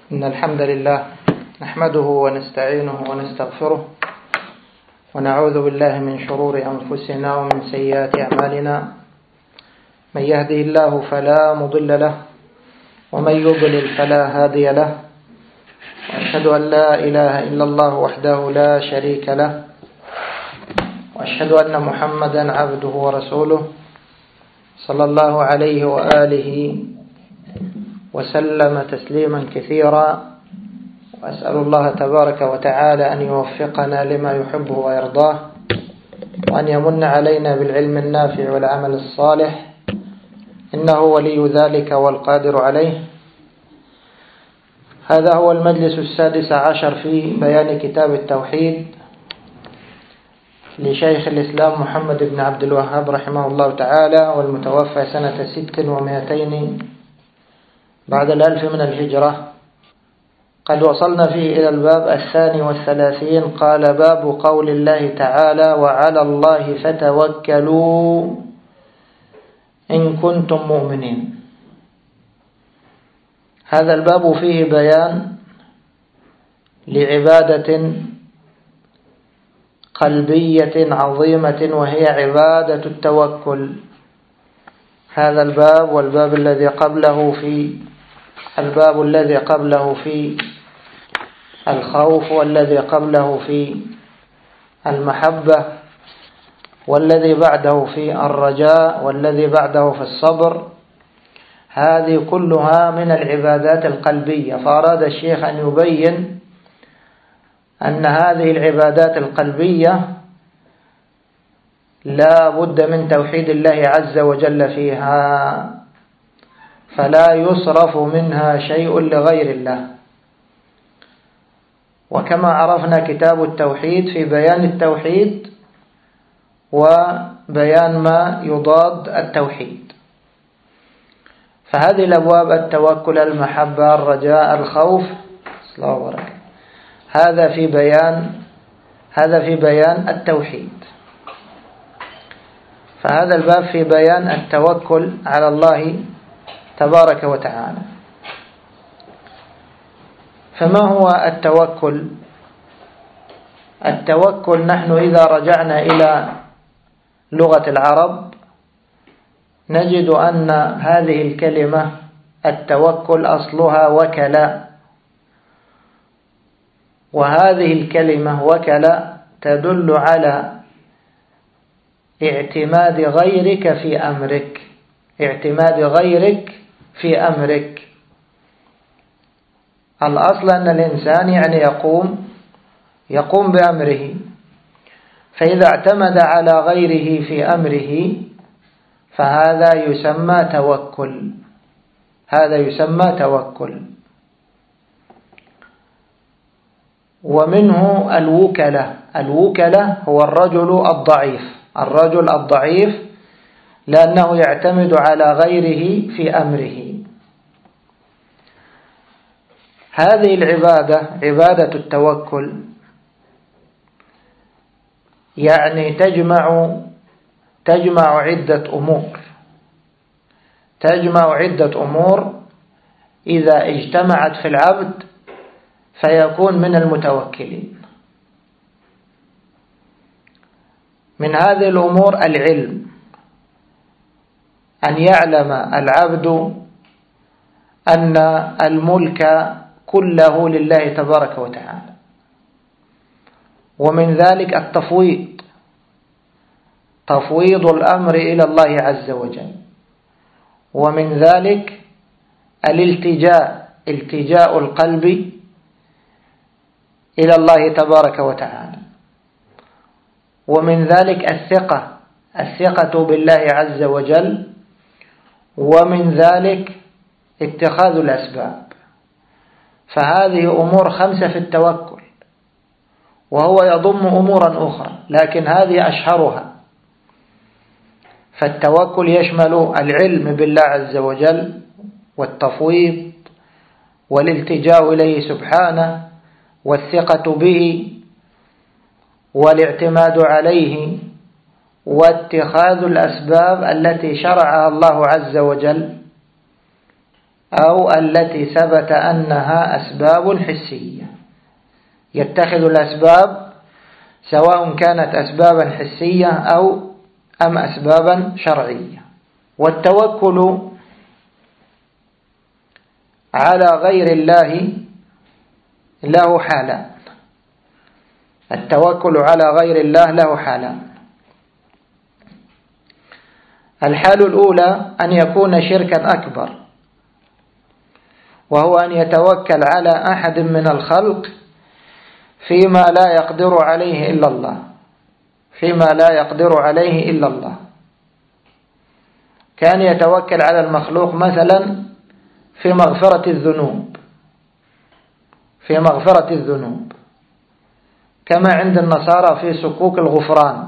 إن الحمد لله نحمده ونستعينه ونستغفره ونعوذ بالله من شرور أنفسنا ومن سيئات أعمالنا. من يهده الله فلا مضل له ومن يضلل فلا هادي له، وأشهد أن لا إله إلا الله وحده لا شريك له، وأشهد أن محمدا عبده ورسوله صلى الله عليه وآله وسلم تسليما كثيرا. وأسأل الله تبارك وتعالى أن يوفقنا لما يحبه ويرضاه، وأن يمن علينا بالعلم النافع والعمل الصالح، إنه ولي ذلك والقادر عليه. هذا هو المجلس 16 في بيان كتاب التوحيد لشيخ الإسلام محمد بن عبد الوهاب رحمه الله تعالى، والمتوفى سنة 600 بعد 1000 من الهجرة. قد وصلنا فيه إلى الباب 32. قال: باب قول الله تعالى: وعلى الله فتوكلوا إن كنتم مؤمنين. هذا الباب فيه بيان لعبادة قلبية عظيمة، وهي عبادة التوكل. هذا الباب والباب الذي قبله في الخوف، والذي قبله في المحبة، والذي بعده في الرجاء، والذي بعده في الصبر. هذه كلها من العبادات القلبية. فأراد الشيخ أن يبين أن هذه العبادات القلبية لا بد من توحيد الله عز وجل فيها، فلا يصرف منها شيء لغير الله. وكما عرفنا كتاب التوحيد في بيان التوحيد وبيان ما يضاد التوحيد. فهذه الأبواب: التوكل، المحبة، الرجاء، الخوف، هذا في بيان التوحيد. فهذا الباب في بيان التوكل على الله تبارك وتعالى. فما هو التوكل؟ التوكل، نحن إذا رجعنا إلى لغة العرب نجد أن هذه الكلمة التوكل أصلها وكلا، وهذه الكلمة وكلا تدل على اعتماد غيرك في أمرك، اعتماد غيرك في أمرك. الأصل أن الإنسان يعني يقوم بأمره، فإذا اعتمد على غيره في أمره فهذا يسمى توكل. هذا يسمى توكل. ومنه الوكلة. الوكلة هو الرجل الضعيف لأنه يعتمد على غيره في أمره. هذه العبادة، عبادة التوكل، يعني تجمع عدة أمور إذا اجتمعت في العبد فيكون من المتوكلين. من هذه الأمور العلم، أن يعلم العبد أن الملك كله لله تبارك وتعالى. ومن ذلك تفويض الأمر إلى الله عز وجل. ومن ذلك التجاء القلب إلى الله تبارك وتعالى. ومن ذلك الثقة بالله عز وجل. ومن ذلك اتخاذ الأسباب. فهذه أمور 5 في التوكل، وهو يضم أمورا أخرى لكن هذه أشهرها. فالتوكل يشمل العلم بالله عز وجل، والتفويض، والالتجاء إليه سبحانه، والثقة به، والاعتماد عليه، واتخاذ الأسباب التي شرعها الله عز وجل أو التي ثبت أنها أسباب حسية. يتخذ الأسباب سواء كانت أسبابا حسية أم أسبابا شرعية. والتوكل على غير الله له حالان. التوكل على غير الله له حالان. الحال الأولى أن يكون شركا أكبر، وهو أن يتوكل على أحد من الخلق فيما لا يقدر عليه إلا الله، فيما لا يقدر عليه إلا الله. كان يتوكل على المخلوق مثلا في مغفرة الذنوب، في مغفرة الذنوب، كما عند النصارى في صكوك الغفران.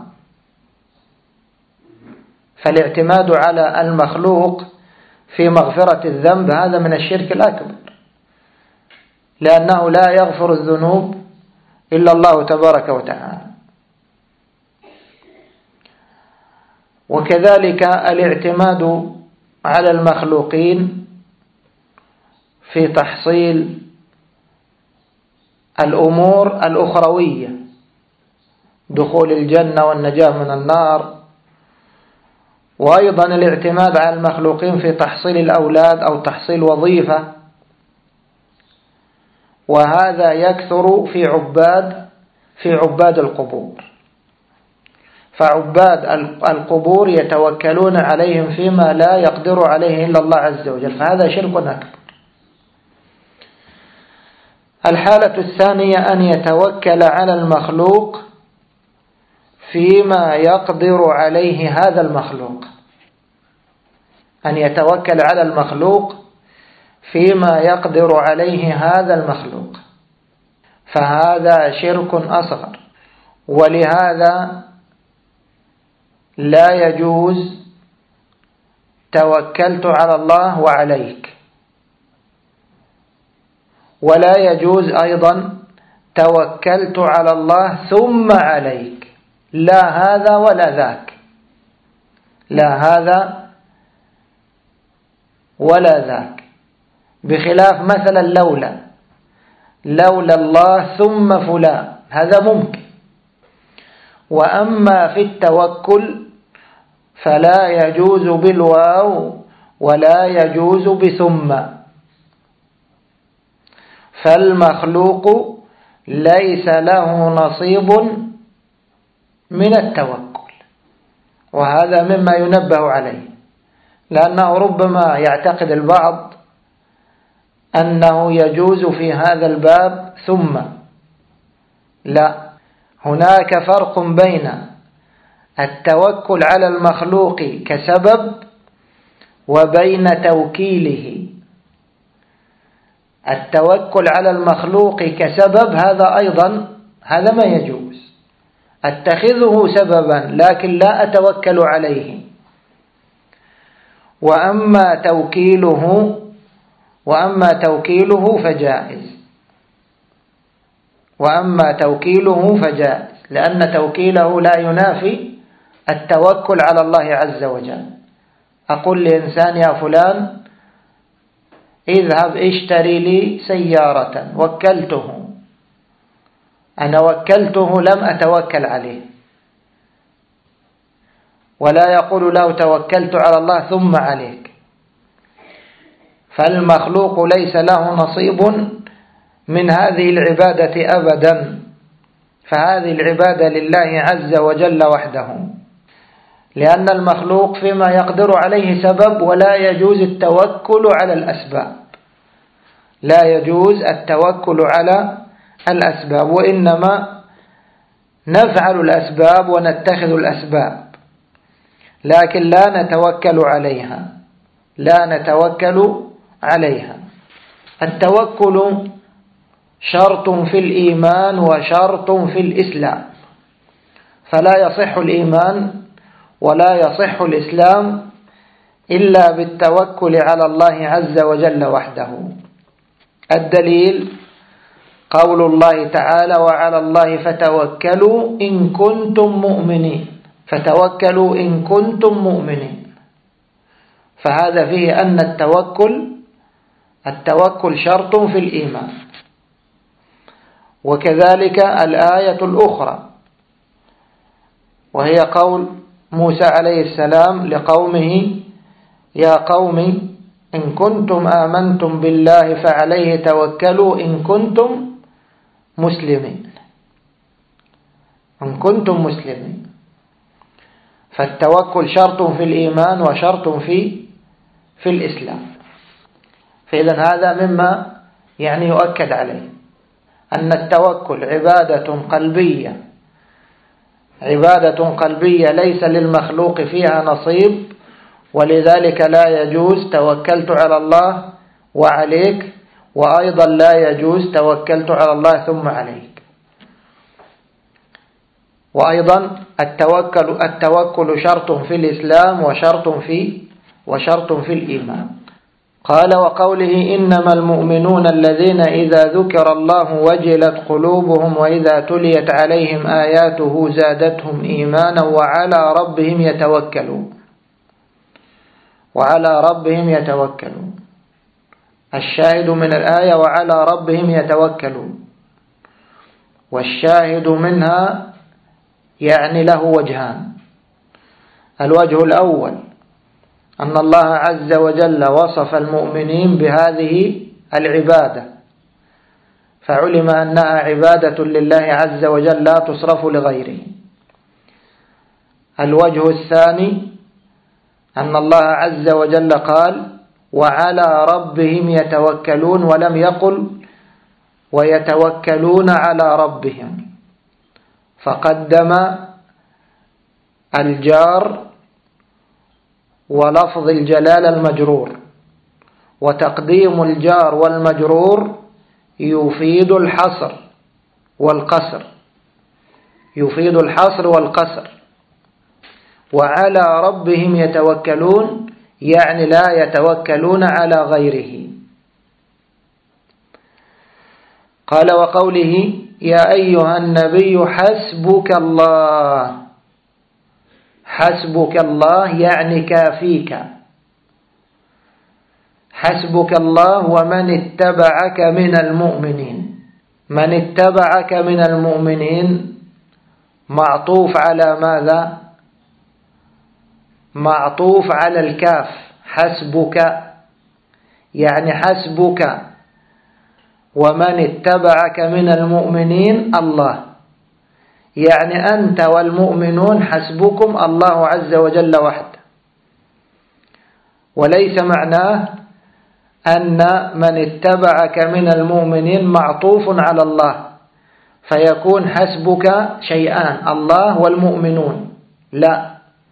فالاعتماد على المخلوق في مغفرة الذنب هذا من الشرك الأكبر، لأنه لا يغفر الذنوب إلا الله تبارك وتعالى. وكذلك الاعتماد على المخلوقين في تحصيل الأمور الأخروية، دخول الجنة والنجاة من النار. وأيضا الاعتماد على المخلوقين في تحصيل الأولاد أو تحصيل وظيفة، وهذا يكثر في عباد القبور. فعباد القبور يتوكلون عليهم فيما لا يقدر عليه إلا الله عز وجل، فهذا شرك أكبر. الحالة الثانية أن يتوكل على المخلوق فيما يقدر عليه هذا المخلوق، أن يتوكل على المخلوق فيما يقدر عليه هذا المخلوق، فهذا شرك أصغر. ولهذا لا يجوز توكلت على الله وعليك، ولا يجوز أيضا توكلت على الله ثم عليك، لا هذا ولا ذاك، لا هذا ولا ذاك. بخلاف مثلا لولا الله ثم فلان، هذا ممكن. وأما في التوكل فلا يجوز بالواو ولا يجوز بثم. فالمخلوق ليس له نصيب من التوكل، وهذا مما ينبه عليه، لأنه ربما يعتقد البعض أنه يجوز في هذا الباب ثم. لا، هناك فرق بين التوكل على المخلوق كسبب وبين توكيله. التوكل على المخلوق كسبب هذا ما يجوز، اتخذه سببا لكن لا أتوكل عليه. وأما توكيله فجائز، لأن توكيله لا ينافي التوكل على الله عز وجل. أقول لإنسان يا فلان اذهب اشتري لي سيارة، وكلته، أنا وكلته لم أتوكل عليه. ولا يقول له توكلت على الله ثم عليك. فالمخلوق ليس له نصيب من هذه العبادة أبدا، فهذه العبادة لله عز وجل وحده، لأن المخلوق فيما يقدر عليه سبب، ولا يجوز التوكل على الأسباب، لا يجوز التوكل على الأسباب، وإنما نفعل الأسباب ونتخذ الأسباب، لكن لا نتوكل عليها. التوكل شرط في الإيمان وشرط في الإسلام، فلا يصح الإيمان ولا يصح الإسلام إلا بالتوكل على الله عز وجل وحده. الدليل قول الله تعالى: وعلى الله فتوكلوا إن كنتم مؤمنين. فتوكلوا إن كنتم مؤمنين. فهذا فيه أن التوكل التوكل شرط في الإيمان. وكذلك الآية الأخرى وهي قول موسى عليه السلام لقومه: يا قوم إن كنتم آمنتم بالله فعليه توكلوا إن كنتم مسلمين. إن كنتم مسلمين. فالتوكل شرط في الإيمان وشرط في الإسلام. فإذا هذا مما يؤكد عليه أن التوكل عبادة قلبية ليس للمخلوق فيها نصيب، ولذلك لا يجوز توكلت على الله وعليك، وأيضا لا يجوز توكلت على الله ثم عليك. وأيضا التوكل شرط في الإسلام وشرط في الإيمان. قال: وقوله: إنما المؤمنون الذين إذا ذكر الله وجلت قلوبهم وإذا تليت عليهم آياته زادتهم إيمانا وعلى ربهم يتوكلون. الشاهد من الآية وعلى ربهم يتوكلون، والشاهد منها له وجهان. الوجه الأول أن الله عز وجل وصف المؤمنين بهذه العبادة، فعلم أنها عبادة لله عز وجل لا تصرف لغيره. الوجه الثاني أن الله عز وجل قال: وعلى ربهم يتوكلون، ولم يقل ويتوكلون على ربهم، فقدم الجار ولفظ الجلال المجرور. وتقديم الجار والمجرور يفيد الحصر والقصر. وعلى ربهم يتوكلون لا يتوكلون على غيره. قال: وقوله: يا أيها النبي حسبك الله كافيك. حسبك الله ومن اتبعك من المؤمنين. من اتبعك من المؤمنين معطوف على ماذا؟ معطوف على الكاف. حسبك حسبك ومن اتبعك من المؤمنين الله، أنت والمؤمنون حسبكم الله عز وجل وحده. وليس معناه أن من اتبعك من المؤمنين معطوف على الله فيكون حسبك شيئان، الله والمؤمنون. لا،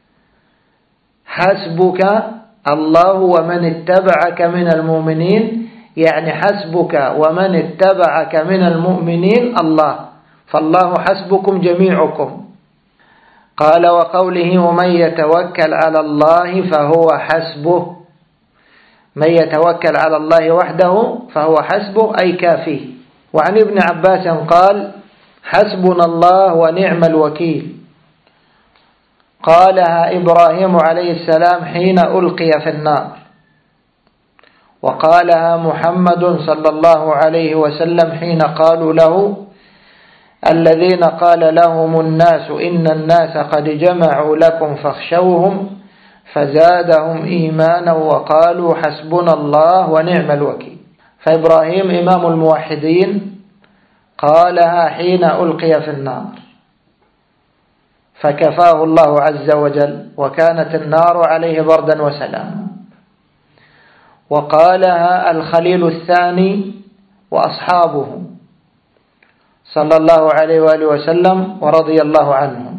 حسبك الله ومن اتبعك من المؤمنين، حسبك ومن اتبعك من المؤمنين الله، فالله حسبكم جميعكم. قال: وقوله: ومن يتوكل على الله فهو حسبه. من يتوكل على الله وحده فهو حسبه أي كافيه. وعن ابن عباس قال: حسبنا الله ونعم الوكيل. قالها إبراهيم عليه السلام حين ألقي في النار، وقالها محمد صلى الله عليه وسلم حين قالوا له: الذين قال لهم الناس إن الناس قد جمعوا لكم فاخشوهم فزادهم إيمانا وقالوا حسبنا الله ونعم الوكيل. فإبراهيم إمام الموحدين قالها حين ألقي في النار فكفاه الله عز وجل، وكانت النار عليه بردا وسلاما. وقالها الخليل الثاني وأصحابه صلى الله عليه وآله وسلم ورضي الله عنهم.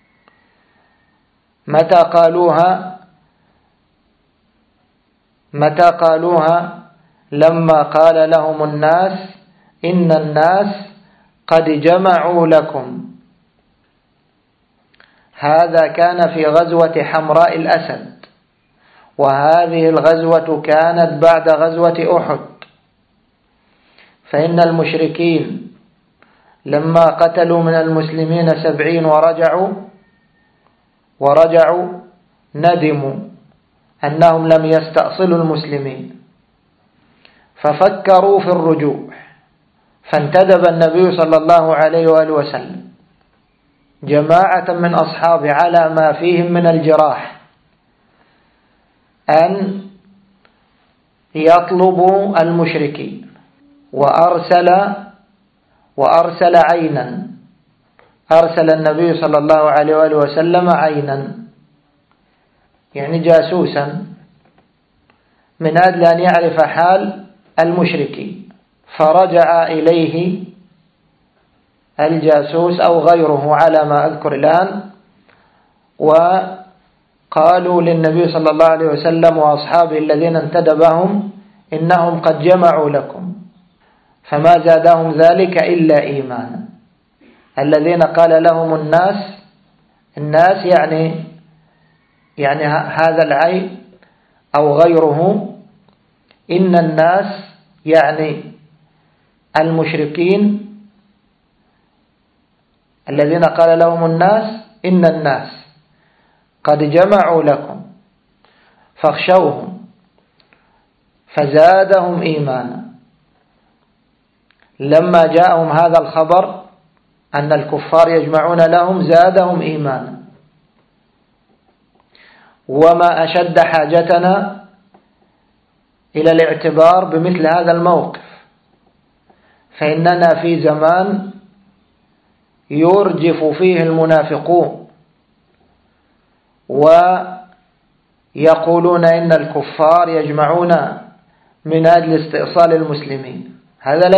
متى قالوها؟ لما قال لهم الناس إن الناس قد جمعوا لكم. هذا كان في غزوة حمراء الأسد، وهذه الغزوة كانت بعد غزوة أحد. فإن المشركين لما قتلوا من المسلمين 70 ورجعوا ندموا أنهم لم يستأصلوا المسلمين، ففكروا في الرجوع، فانتدب النبي صلى الله عليه وآله وسلم جماعة من أصحابه على ما فيهم من الجراح أن يطلبوا المشركين، وأرسل عينا، أرسل النبي صلى الله عليه وآله وسلم عينا يعني جاسوسا من أجل أن يعرف حال المشركين، فرجع إليه الجاسوس أو غيره على ما أذكر الآن، وقالوا للنبي صلى الله عليه وسلم وأصحابه الذين انتدبهم إنهم قد جمعوا لكم، فما زادهم ذلك إلا إيمانا. الذين قال لهم الناس يعني هذا العين أو غيره، إن الناس يعني المشركين الذين قال لهم إن الناس قد جمعوا لكم فاخشوهم، فزادهم إيمانا. لما جاءهم هذا الخبر أن الكفار يجمعون لهم زادهم إيمانا. وما أشد حاجتنا إلى الاعتبار بمثل هذا الموقف، فإننا في زمان يرجف فيه المنافقون ويقولون إن الكفار يجمعون من أجل استئصال المسلمين. هذا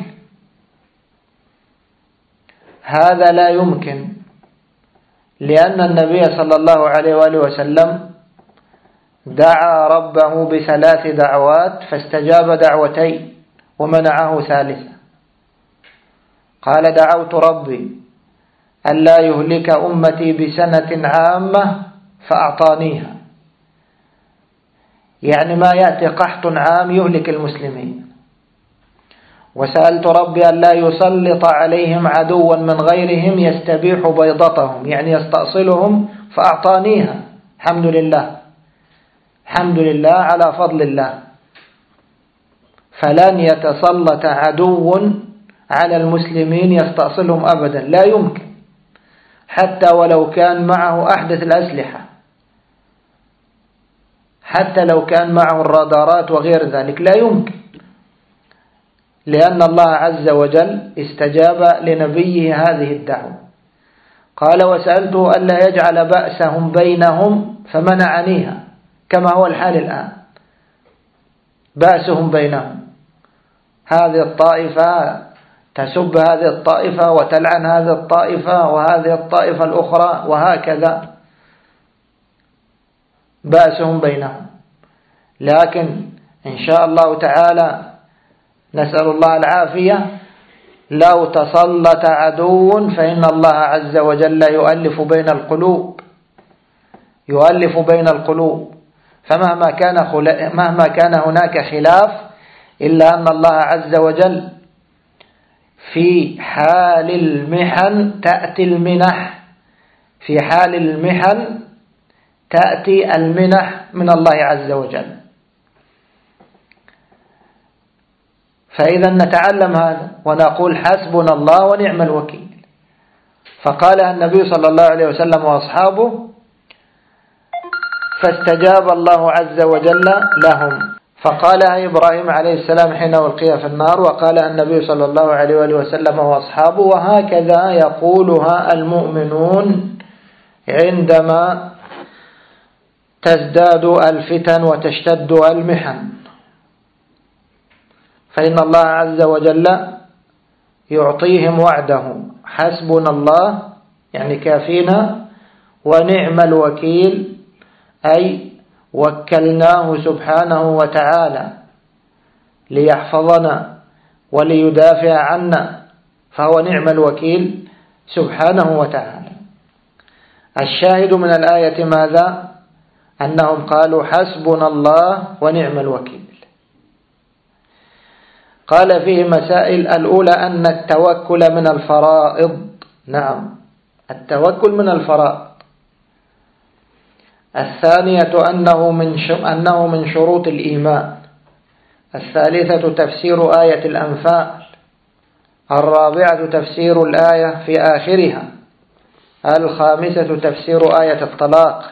لا يمكن، لأن النبي صلى الله عليه وآله وسلم دعا ربه ب3 دعوات فاستجاب 2 ومنعه 3. قال دعوت ربي ألا يهلك أمتي بسنة عامة فأعطانيها، يعني ما يأتي قحط عام يهلك المسلمين. وسألت ربي ألا يسلط عليهم عدوا من غيرهم يستبيح بيضتهم، يعني يستأصلهم، فأعطانيها. الحمد لله على فضل الله. فلن يتسلط عدو على المسلمين يستأصلهم أبدا، لا يمكن، حتى ولو كان معه أحدث الأسلحة، حتى لو كان معه الرادارات وغير ذلك، لا يمكن، لأن الله عز وجل استجاب لنبيه هذه الدعوة. قال وسألته ألا يجعل بأسهم بينهم فمنعنيها، كما هو الحال الآن، بأسهم بينهم، هذه الطائفة تسب هذه الطائفة وتلعن هذه الطائفة وهذه الطائفة الأخرى، وهكذا بأسهم بينهم. لكن إن شاء الله تعالى نسأل الله العافية، لو تسلط عدو فإن الله عز وجل يؤلف بين القلوب، فمهما كان هناك خلاف، إلا أن الله عز وجل في حال المحن تأتي المنح، في حال المحن تأتي المنح من الله عز وجل. فإذا نتعلم هذا ونقول حسبنا الله ونعم الوكيل. فقالها النبي صلى الله عليه وسلم وأصحابه، فاستجاب الله عز وجل لهم. فقالها إبراهيم عليه السلام حين ألقي في النار، وقالها النبي صلى الله عليه وآله وسلم وأصحابه، وهكذا يقولها المؤمنون عندما تزداد الفتن وتشتد المحن، فإن الله عز وجل يعطيهم وعده، حسبنا الله يعني كافينا، ونعم الوكيل أي وكلناه سبحانه وتعالى ليحفظنا وليدافع عنا، فهو نعم الوكيل سبحانه وتعالى. الشاهد من الآية ماذا؟ أنهم قالوا حسبنا الله ونعم الوكيل. قال فيه مسائل. الأولى أن التوكل من الفرائض، نعم التوكل من الفرائض. الثانية أنه من شروط الإيمان، الثالثة تفسير آية الأنفال. الرابعة تفسير الآية في آخرها. الخامسة تفسير آية الطلاق.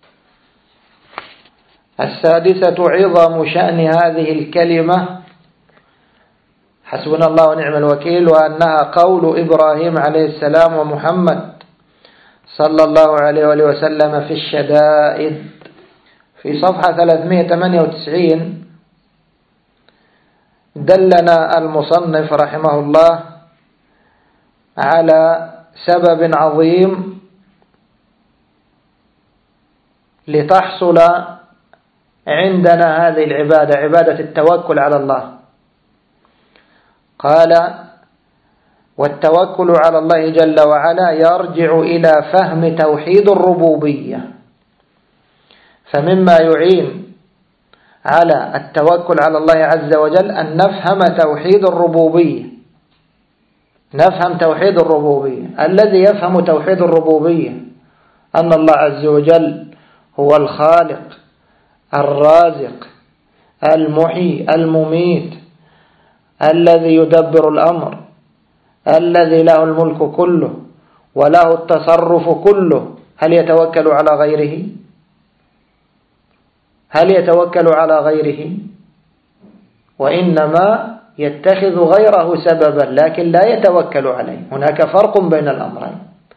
السادسة عظم شأن هذه الكلمة حسبنا الله ونعم الوكيل، وأنها قول إبراهيم عليه السلام ومحمد صلى الله عليه وسلم في الشدائد. في صفحة 398 دلنا المصنف رحمه الله على سبب عظيم لتحصل عندنا هذه العبادة، عبادة التوكل على الله. قال: والتوكل على الله جل وعلا يرجع إلى فهم توحيد الربوبية. فمما يعين على التوكل على الله عز وجل أن نفهم توحيد الربوبية. نفهم توحيد الربوبية. الذي يفهم توحيد الربوبية أن الله عز وجل هو الخالق الرازق المحيي المميت الذي يدبر الأمر، الذي له الملك كله وله التصرف كله. هل يتوكل على غيره؟ هل يتوكل على غيره؟ وإنما يتخذ غيره سببا لكن لا يتوكل عليه. هناك فرق بين الأمرين.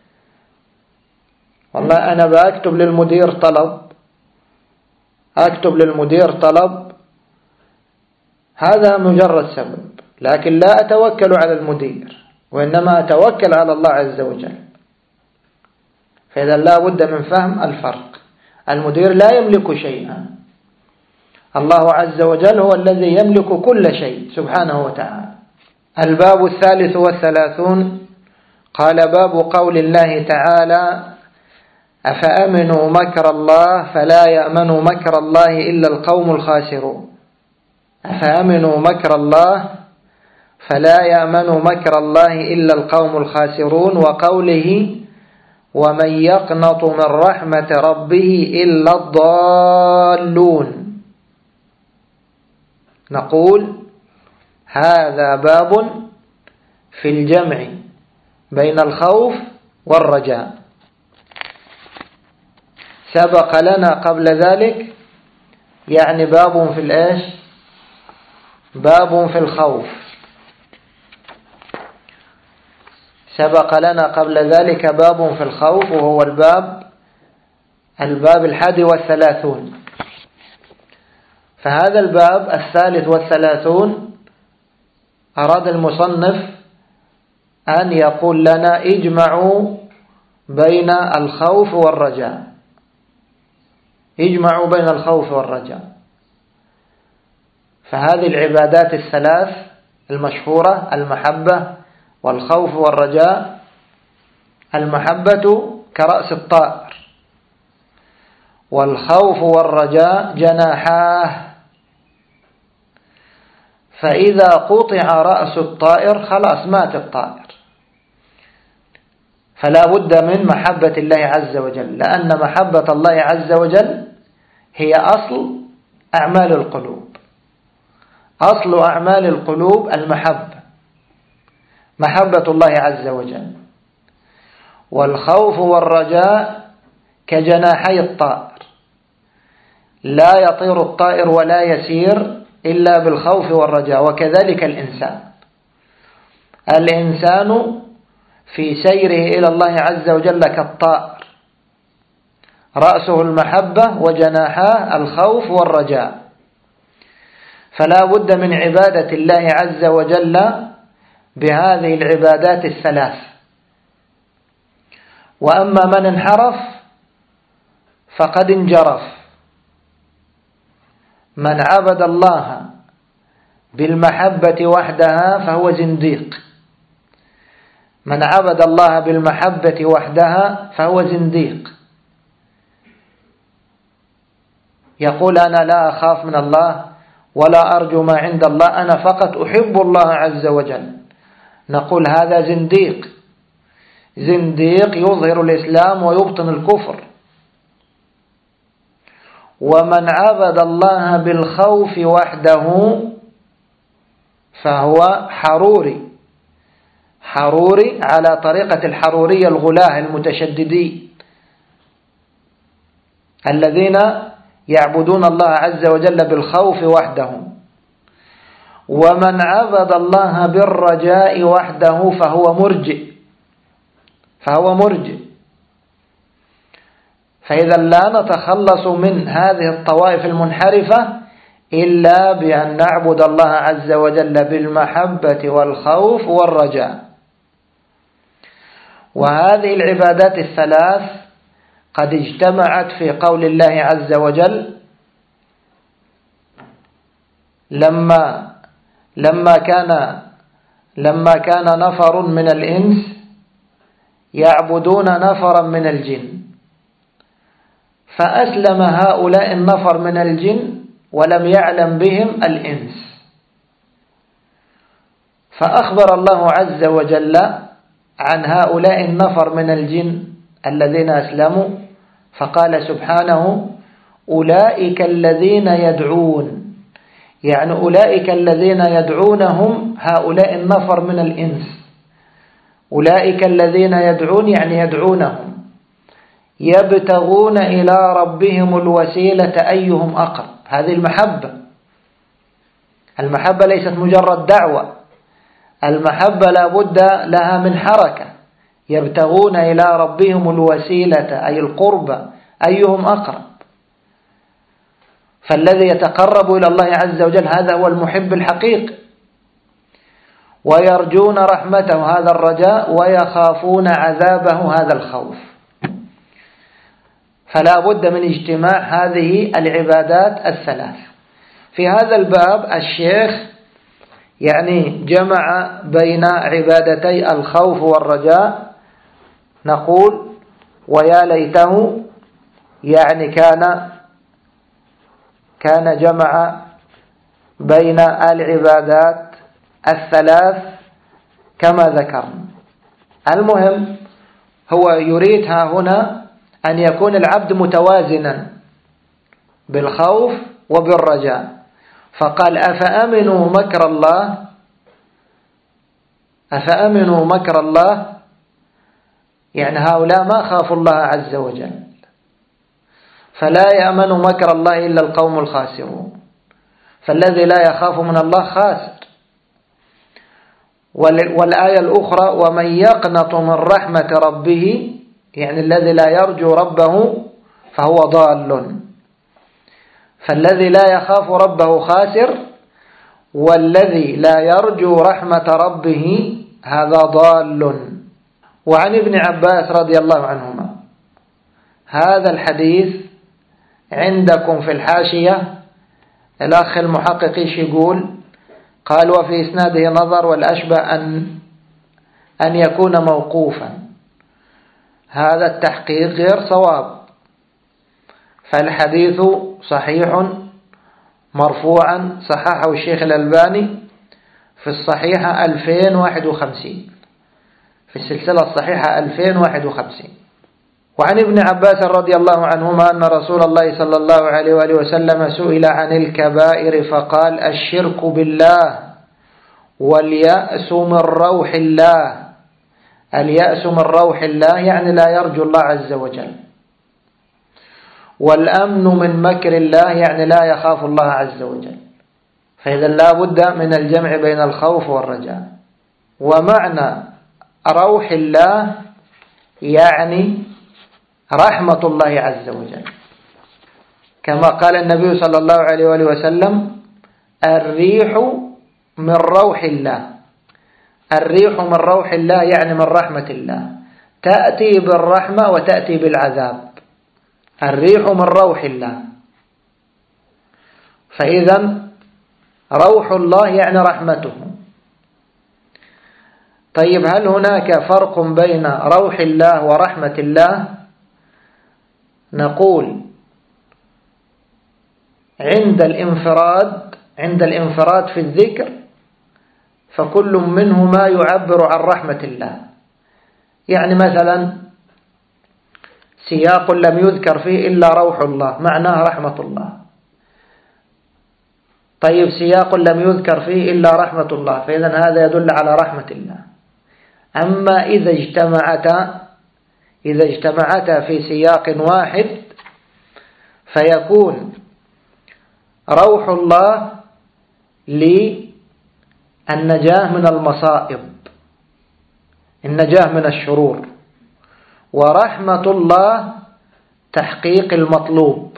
والله أنا بأكتب للمدير طلب، أكتب للمدير طلب، هذا مجرد سبب، لكن لا أتوكل على المدير، وإنما أتوكل على الله عز وجل. فإذا لا بد من فهم الفرق. المدير لا يملك شيئا، الله عز وجل هو الذي يملك كل شيء سبحانه وتعالى. الباب 33 قال: باب قول الله تعالى: أفأمنوا مكر الله فلا يأمن مكر الله إلا القوم الخاسرون. أفأمنوا مكر الله فلا يأمن مكر الله إلا القوم الخاسرون. وقوله: ومن يقنط من رحمة ربه إلا الضالون. نقول هذا باب في الجمع بين الخوف والرجاء. سبق لنا قبل ذلك يعني باب في الإيش؟ باب في الخوف. سبق لنا قبل ذلك باب في الخوف، وهو الباب 31. فهذا الباب 33 أراد المصنف أن يقول لنا: اجمعوا بين الخوف والرجاء. اجمعوا بين الخوف والرجاء. فهذه العبادات الثلاث المشهورة: المحبة والخوف والرجاء. المحبة كرأس الطائر، والخوف والرجاء جناحاه. فإذا قطع رأس الطائر خلاص مات الطائر. فلا بد من محبة الله عز وجل، لأن محبة الله عز وجل هي أصل أعمال القلوب. أصل أعمال القلوب المحبة، محبة الله عز وجل. والخوف والرجاء كجناحي الطائر، لا يطير الطائر ولا يسير إلا بالخوف والرجاء. وكذلك الإنسان في سيره إلى الله عز وجل كالطائر، رأسه المحبة وجناحاه الخوف والرجاء. فلا بد من عبادة الله عز وجل بهذه العبادات الثلاث. وأما من انحرف فقد انجرف. من عبد الله بالمحبة وحدها فهو زنديق. من عبد الله بالمحبة وحدها فهو زنديق. يقول: أنا لا أخاف من الله ولا أرجو ما عند الله، أنا فقط أحب الله عز وجل. نقول هذا زنديق. زنديق يظهر الإسلام ويبطن الكفر. ومن عبد الله بالخوف وحده فهو حروري على طريقة الحرورية الغلاة المتشددين الذين يعبدون الله عز وجل بالخوف وحده. ومن عبد الله بالرجاء وحده فهو مرجئ. فإذا لا نتخلص من هذه الطوائف المنحرفة إلا بأن نعبد الله عز وجل بالمحبة والخوف والرجاء. وهذه العبادات الثلاث قد اجتمعت في قول الله عز وجل لما كان نفر من الإنس يعبدون نفرا من الجن فأسلم هؤلاء النفر من الجن ولم يعلم بهم الإنس، فأخبر الله عز وجل عن هؤلاء النفر من الجن الذين أسلموا فقال سبحانه أولئك الذين يدعون، يعني أولئك الذين يدعونهم هؤلاء النفر من الإنس. أولئك الذين يدعون يعني يدعونهم يبتغون إلى ربهم الوسيلة أيهم أقرب. هذه المحبة ليست مجرد دعوة، المحبة لا بد لها من حركة. يبتغون إلى ربهم الوسيلة أي القرب أيهم أقرب. فالذي يتقرب إلى الله عز وجل هذا هو المحب الحقيقي. ويرجون رحمته هذا الرجاء ويخافون عذابه هذا الخوف. فلا بد من اجتماع هذه العبادات الثلاث. في هذا الباب الشيخ يعني جمع بين عبادتي الخوف والرجاء. نقول ويا ليته يعني كان جمع بين العبادات الثلاث كما ذكرنا. المهم هو يريد هنا أن يكون العبد متوازنا بالخوف وبالرجاء. فقال أفأمنوا مكر الله يعني هؤلاء ما خافوا الله عز وجل، فلا يأمن مكر الله إلا القوم الخاسرون. فالذي لا يخاف من الله خاسر. والآية الأخرى ومن يقنط من رحمة ربه يعني الذي لا يرجو ربه فهو ضال. فالذي لا يخاف ربه خاسر، والذي لا يرجو رحمة ربه هذا ضال. وعن ابن عباس رضي الله عنهما هذا الحديث عندكم في الحاشية. الأخ المحقق يقول قال وفي إسناده نظر والأشبه أن يكون موقوفا. هذا التحقيق غير صواب، فالحديث صحيح مرفوعا صححه الشيخ الألباني في الصحيحة 2051 في السلسلة الصحيحة 2051. وعن ابن عباس رضي الله عنهما أن رسول الله صلى الله عليه وآله وسلم سئل عن الكبائر فقال الشرك بالله واليأس من روح الله. اليأس من روح الله يعني لا يرجو الله عز وجل. والأمن من مكر الله يعني لا يخاف الله عز وجل. فإذا لا بد من الجمع بين الخوف والرجاء. ومعنى روح الله يعني رحمة الله عز وجل، كما قال النبي صلى الله عليه وآله وسلم الريح من روح الله. الريح من روح الله يعني من رحمة الله، تأتي بالرحمة وتأتي بالعذاب. الريح من روح الله. فإذا روح الله يعني رحمته. طيب هل هناك فرق بين روح الله ورحمة الله؟ نقول عند الانفراد في الذكر فكل منهما يعبر عن رحمة الله. يعني مثلا سياق لم يذكر فيه إلا روح الله معناه رحمة الله. طيب سياق لم يذكر فيه إلا رحمة الله، فإذا هذا يدل على رحمة الله. أما إذا اجتمعتا في سياق واحد فيكون روح الله للنجاة من المصائب، النجاة من الشرور، ورحمة الله تحقيق المطلوب.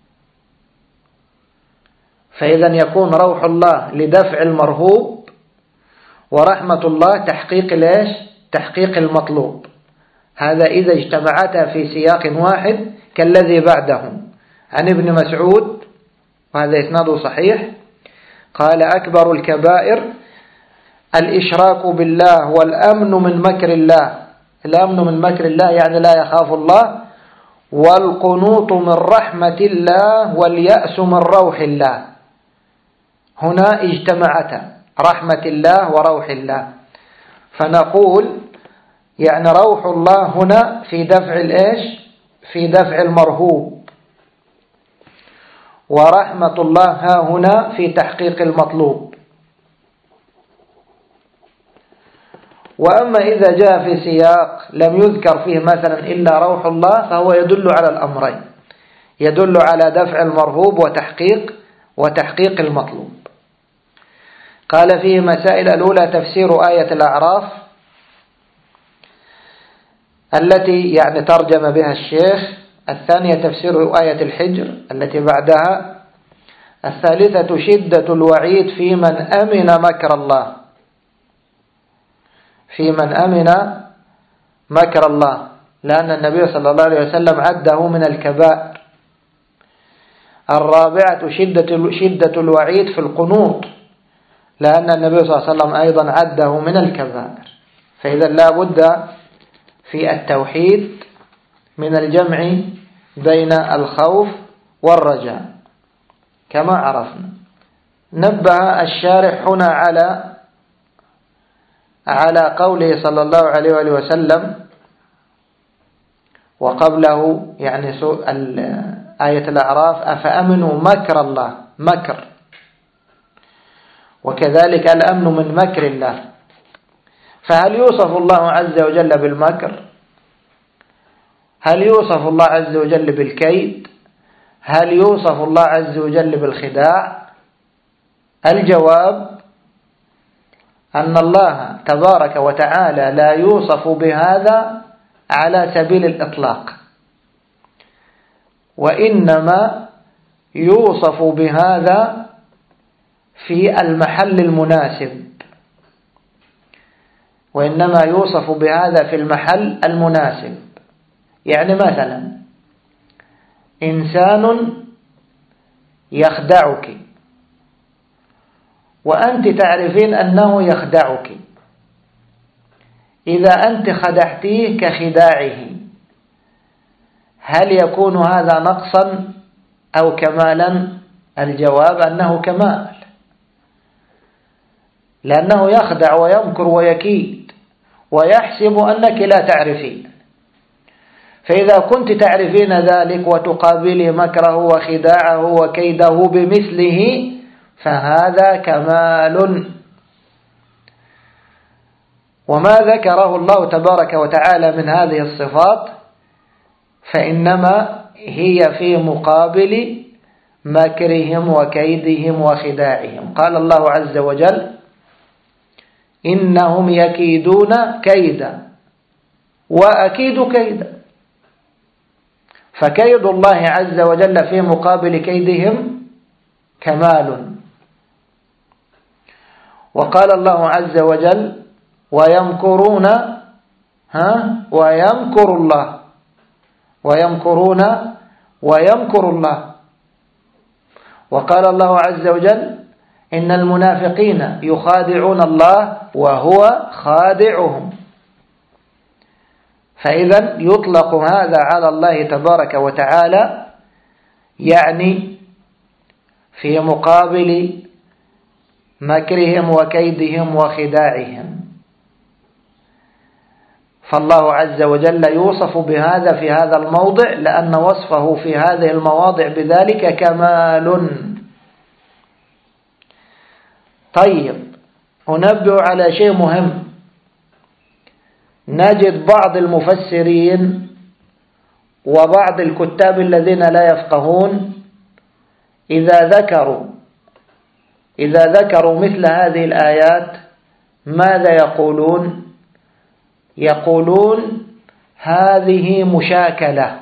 فإذا يكون روح الله لدفع المرهوب، ورحمة الله تحقيق المطلوب. هذا إذا اجتمعتا في سياق واحد كالذي بعده عن ابن مسعود، وهذا إسناده صحيح، قال: أكبر الكبائر الإشراك بالله والأمن من مكر الله. الأمن من مكر الله يعني لا يخاف الله، والقنوط من رحمة الله واليأس من روح الله. هنا اجتمعتا رحمة الله وروح الله، فنقول يعني روح الله هنا في دفع في دفع المرهوب، ورحمة الله ها هنا في تحقيق المطلوب. وأما إذا جاء في سياق لم يذكر فيه مثلا إلا روح الله فهو يدل على الأمرين، يدل على دفع المرهوب وتحقيق المطلوب. قال فيه مسائل: الأولى تفسير آية الأعراف التي يعني ترجم بها الشيخ. الثانية تفسير آية الحجر التي بعدها. الثالثة شدة الوعيد في من أمن مكر الله، لأن النبي صلى الله عليه وسلم عده من الكبائر. الرابعة شدة الوعيد في القنوط، لأن النبي صلى الله عليه وسلم أيضا عده من الكبائر. فإذا لا بد في التوحيد من الجمع بين الخوف والرجاء كما عرفنا. نبه الشارح هنا على قوله صلى الله عليه وآله وسلم وقبله يعني آية الأعراف: أفأمنوا مكر الله، مكر، وكذلك الأمن من مكر الله. فهل يوصف الله عز وجل بالمكر؟ هل يوصف الله عز وجل بالكيد؟ هل يوصف الله عز وجل بالخداع؟ الجواب أن الله تبارك وتعالى لا يوصف بهذا على سبيل الإطلاق، وإنما يوصف بهذا في المحل المناسب، وإنما يوصف بهذا في المحل المناسب. يعني مثلا إنسان يخدعك وأنت تعرفين أنه يخدعك، إذا أنت خدعتيه كخداعه، هل يكون هذا نقصا أو كمالا؟ الجواب أنه كمال، لأنه يخدع ويمكر ويكيد ويحسب أنك لا تعرفين. فإذا كنت تعرفين ذلك وتقابلي مكره وخداعه وكيده بمثله فهذا كمال. وما ذكره الله تبارك وتعالى من هذه الصفات فإنما هي في مقابل مكرهم وكيدهم وخداعهم. قال الله عز وجل: إنهم يكيدون كيدا وأكيد كيدا. فكيد الله عز وجل في مقابل كيدهم كمال. وقال الله عز وجل: ويمكرون ويمكر الله. وقال الله عز وجل: إن المنافقين يخادعون الله وهو خادعهم. فإذا يطلق هذا على الله تبارك وتعالى، يعني في مقابل مكرهم وكيدهم وخداعهم. فالله عز وجل يوصف بهذا في هذا الموضع، لأن وصفه في هذه المواضع بذلك كمال. طيب، أنبه على شيء مهم. نجد بعض المفسرين وبعض الكتاب الذين لا يفقهون إذا ذكروا مثل هذه الآيات ماذا يقولون؟ يقولون هذه مشاكلة،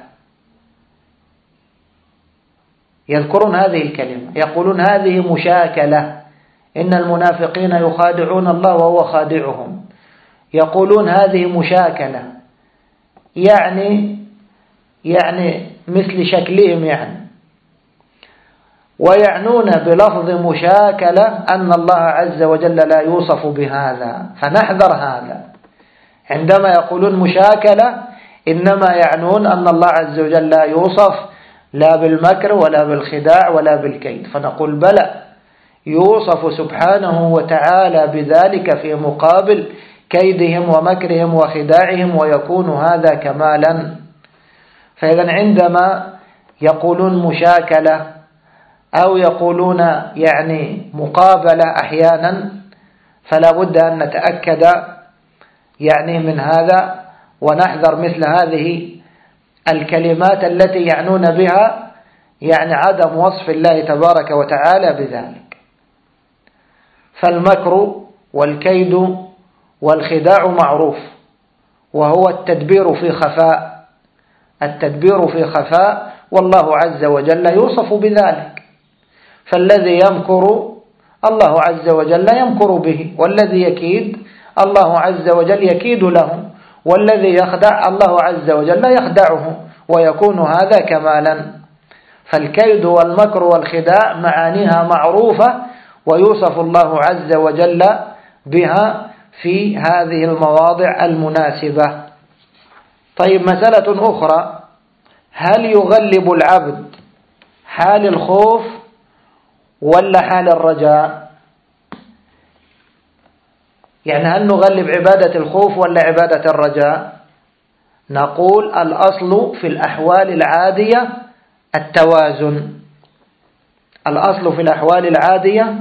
يذكرون هذه الكلمة، يقولون هذه مشاكلة، إن المنافقين يخادعون الله وهو خادعهم. يقولون هذه مشاكلة، يعني مثل شكلهم ويعنون بلفظ مشاكلة أن الله عز وجل لا يوصف بهذا، فنحذر هذا. عندما يقولون مشاكلة إنما يعنون أن الله عز وجل لا يوصف لا بالمكر ولا بالخداع ولا بالكيد، فنقول بلى، يوصف سبحانه وتعالى بذلك في مقابل كيدهم ومكرهم وخداعهم، ويكون هذا كمالا. فإذا عندما يقولون مشاكلة أو يقولون مقابلة أحيانا، فلا بد أن نتأكد من هذا ونحذر مثل هذه الكلمات التي يعنون بها عدم وصف الله تبارك وتعالى بذلك. فالمكر والكيد والخداع معروف، وهو التدبير في خفاء، والله عز وجل يوصف بذلك. فالذي يمكر الله عز وجل يمكر به، والذي يكيد الله عز وجل يكيد له، والذي يخدع الله عز وجل يخدعه، ويكون هذا كمالا. فالكيد والمكر والخداع معانيها معروفة، ويوصف الله عز وجل بها في هذه المواضع المناسبة. طيب، مسألة أخرى: هل يغلب العبد حال الخوف ولا حال الرجاء؟ هل نغلب عبادة الخوف ولا عبادة الرجاء؟ نقول الأصل في الأحوال العادية التوازن. الأصل في الأحوال العادية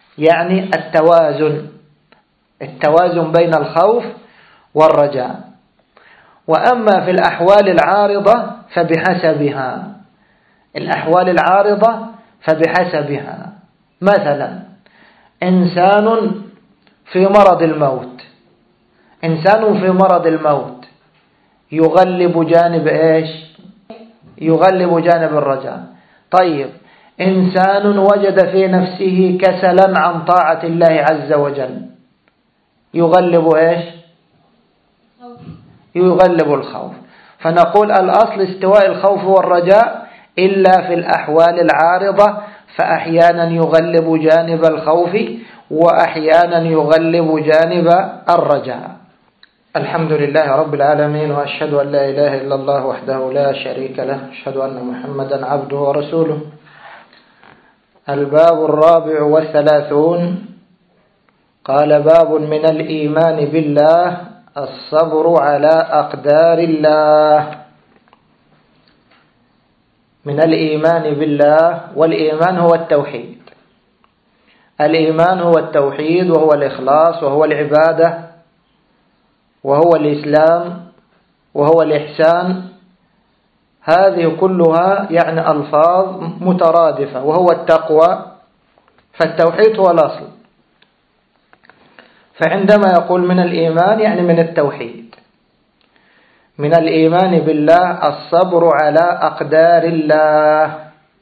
التوازن بين الخوف والرجاء. وأما في الأحوال العارضة فبحسبها. الأحوال العارضة فبحسبها. مثلا إنسان في مرض الموت، يغلب جانب يغلب جانب الرجاء. طيب، إنسان وجد في نفسه كسلا عن طاعة الله عز وجل، يغلب يغلب الخوف. فنقول الأصل استواء الخوف والرجاء إلا في الأحوال العارضة، فأحيانا يغلب جانب الخوف وأحيانا يغلب جانب الرجاء. الحمد لله رب العالمين، وأشهد أن لا إله إلا الله وحده لا شريك له، أشهد أن محمدا عبده ورسوله. الباب 34. قال: باب من الإيمان بالله الصبر على أقدار الله. من الإيمان بالله، والإيمان هو التوحيد. الإيمان هو التوحيد، وهو الإخلاص، وهو العبادة، وهو الإسلام، وهو الإحسان. هذه كلها ألفاظ مترادفة، وهو التقوى. فالتوحيد هو الأصل. فعندما يقول من الإيمان من التوحيد. من الإيمان بالله الصبر على أقدار الله.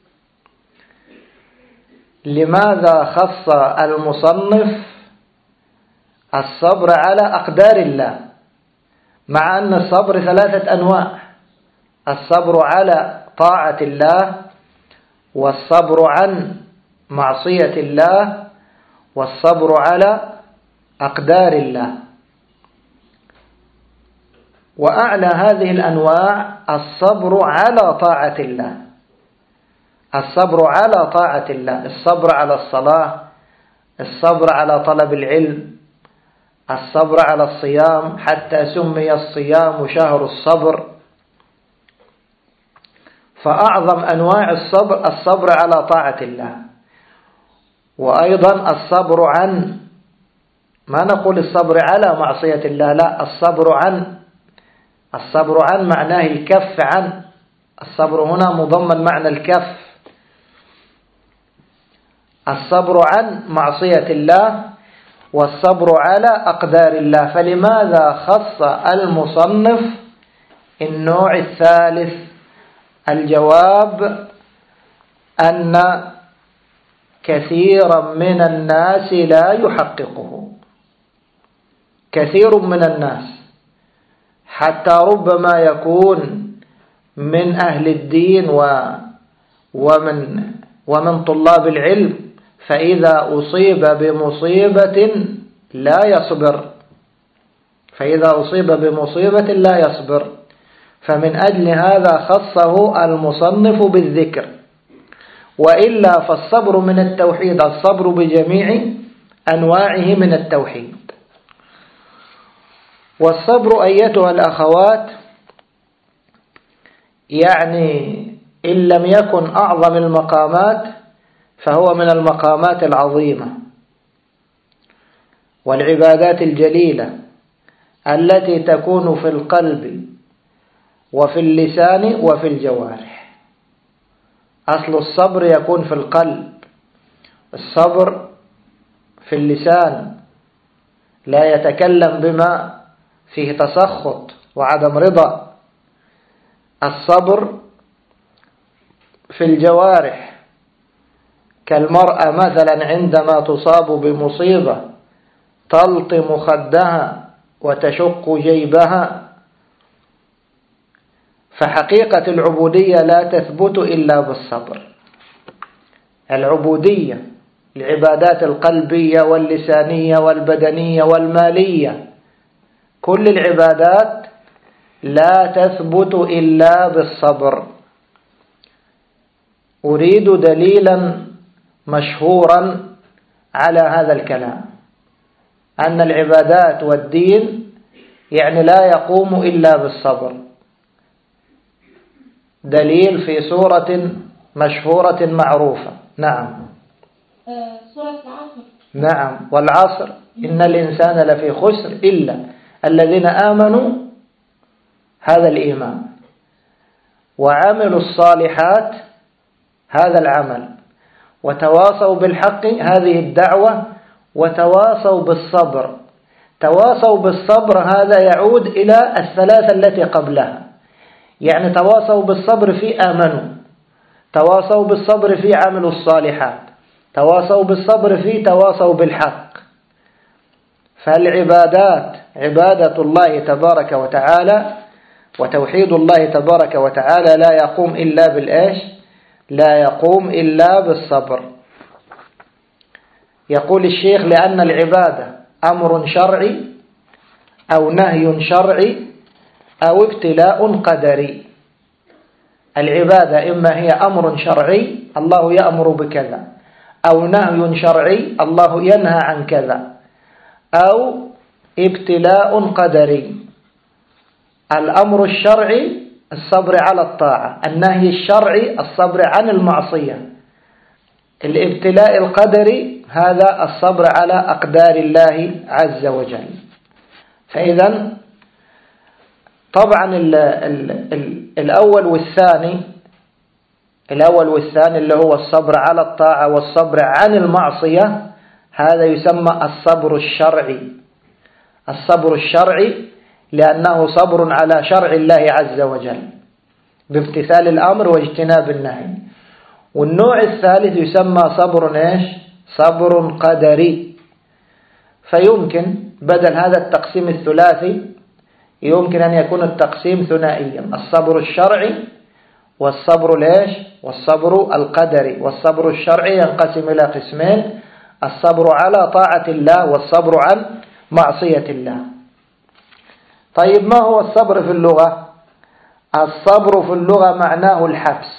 لماذا خص المصنف الصبر على أقدار الله، مع أن الصبر 3 أنواع: الصبر على طاعة الله، والصبر عن معصية الله، والصبر على أقدار الله. وأعلى هذه الأنواع الصبر على طاعة الله. الصبر على طاعة الله، الصبر على الصلاة، الصبر على طلب العلم، الصبر على الصيام، حتى سمي الصيام شهر الصبر. فأعظم أنواع الصبر على طاعة الله. وأيضا الصبر عن، ما نقول الصبر على معصية الله، لا، الصبر عن معناه الكف عن. الصبر هنا مضمن معنى الكف. الصبر عن معصية الله والصبر على أقدار الله. فلماذا خص المصنف النوع الثالث؟ الجواب أن كثيرا من الناس لا يحققه. كثير من الناس حتى ربما يكون من أهل الدين ومن طلاب العلم، فإذا أصيب بمصيبة لا يصبر. فمن أجل هذا خصه المصنف بالذكر. وإلا فالصبر من التوحيد، الصبر بجميع أنواعه من التوحيد. والصبر أيتها الأخوات يعني إن لم يكن أعظم المقامات فهو من المقامات العظيمة والعبادات الجليلة التي تكون في القلب وفي اللسان وفي الجوارح. أصل الصبر يكون في القلب، الصبر في اللسان، لا يتكلم بما فيه تسخط وعدم رضا. الصبر في الجوارح، كالمرأة مثلا عندما تصاب بمصيبة تلطم خدها وتشق جيبها. فحقيقة العبودية لا تثبت إلا بالصبر. العبودية، العبادات القلبية واللسانية والبدنية والمالية، كل العبادات لا تثبت إلا بالصبر. أريد دليلا مشهورا على هذا الكلام، أن العبادات والدين يعني لا يقوم إلا بالصبر. دليل في سورة مشهورة معروفة. نعم، سورة العصر. نعم، والعصر إن الإنسان لفي خسر إلا الذين آمنوا، هذا الإيمان، وعملوا الصالحات، هذا العمل، وتواصوا بالحق، هذه الدعوة، وتواصوا بالصبر. تواصوا بالصبر هذا يعود إلى الثلاثة التي قبلها، يعني تواصوا بالصبر في آمنوا، تواصوا بالصبر في عملوا الصالحات، تواصوا بالصبر في تواصوا بالحق. فالعبادات، عبادة الله تبارك وتعالى وتوحيد الله تبارك وتعالى لا يقوم إلا بالإيش؟ لا يقوم إلا بالصبر. يقول الشيخ: لأن العبادة أمر شرعي أو نهي شرعي أو ابتلاء قدري. العبادة إما هي أمر شرعي، الله يأمر بكذا، أو نهي شرعي، الله ينهى عن كذا، أو ابتلاء قدري. الأمر الشرعي الصبر على الطاعة، النهي الشرعي الصبر عن المعصية، الابتلاء القدري هذا الصبر على أقدار الله عز وجل. فإذا طبعا الأول والثاني اللي هو الصبر على الطاعة والصبر عن المعصية، هذا يسمى الصبر الشرعي. الصبر الشرعي لأنه صبر على شرع الله عز وجل بامتثال الأمر واجتناب النهي. والنوع الثالث يسمى صبر إيش؟ صبر قدري. فيمكن بدل هذا التقسيم الثلاثي يمكن أن يكون التقسيم ثنائيا: الصبر الشرعي والصبر ليش؟ والصبر القدري. والصبر الشرعي ينقسم إلى قسمين: الصبر على طاعة الله والصبر عن معصية الله. طيب، ما هو الصبر في اللغة؟ الصبر في اللغة معناه الحبس.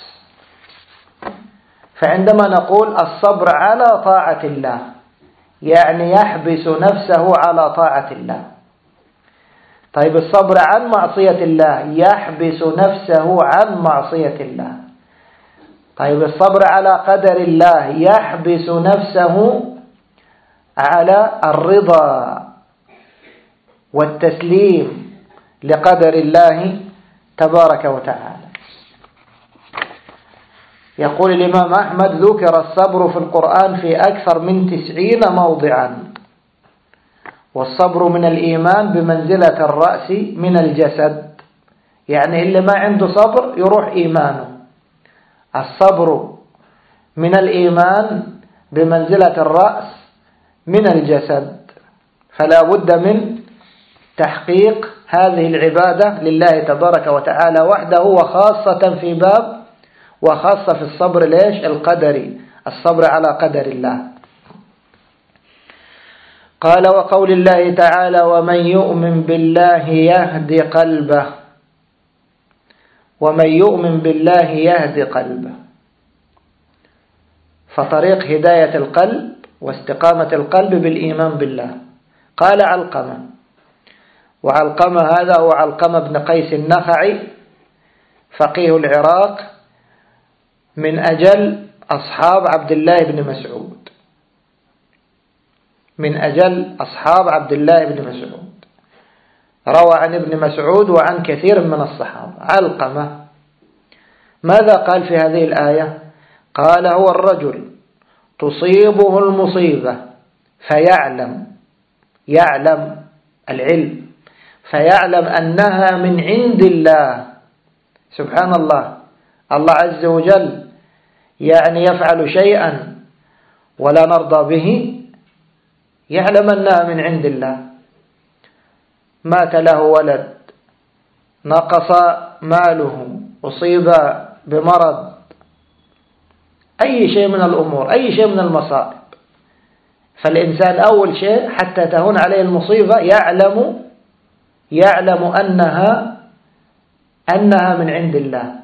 فعندما نقول الصبر على طاعة الله يعني يحبس نفسه على طاعة الله. طيب، الصبر عن معصية الله يحبس نفسه عن معصية الله. طيب الصبر على قدر الله يحبس نفسه على الرضا والتسليم لقدر الله تبارك وتعالى. يقول الإمام أحمد: ذكر الصبر في القرآن في أكثر من 90 موضعا، والصبر من الإيمان بمنزلة الرأس من الجسد، يعني اللي ما عنده صبر يروح إيمانه. الصبر من الإيمان بمنزلة الرأس من الجسد، فلا بد من تحقيق هذه العبادة لله تبارك وتعالى وحده، وخاصة في باب وخاصة في الصبر ليش القدري، الصبر على قدر الله. قال: وقول الله تعالى: ومن يؤمن بالله يهدي قلبه. ومن يؤمن بالله يهدي قلبه، فطريق هداية القلب واستقامة القلب بالإيمان بالله. قال علقمة، وعلقمة هذا هو علقمة بن قيس النخعي فقيه العراق من أجل أصحاب عبد الله بن مسعود، من أجل أصحاب عبد الله بن مسعود، روى عن ابن مسعود وعن كثير من الصحابة. علقمة ماذا قال في هذه الآية؟ قال: هو الرجل تصيبه المصيبة فيعلم العلم، فيعلم أنها من عند الله. سبحان الله، الله عز وجل يعني يفعل شيئا ولا نرضى به، يعلم أنها من عند الله. مات له ولد، نقص ماله، أصيب بمرض، أي شيء من الأمور، أي شيء من المصائب، فالإنسان أول شيء حتى تهون عليه المصيبة يعلم أنها من عند الله.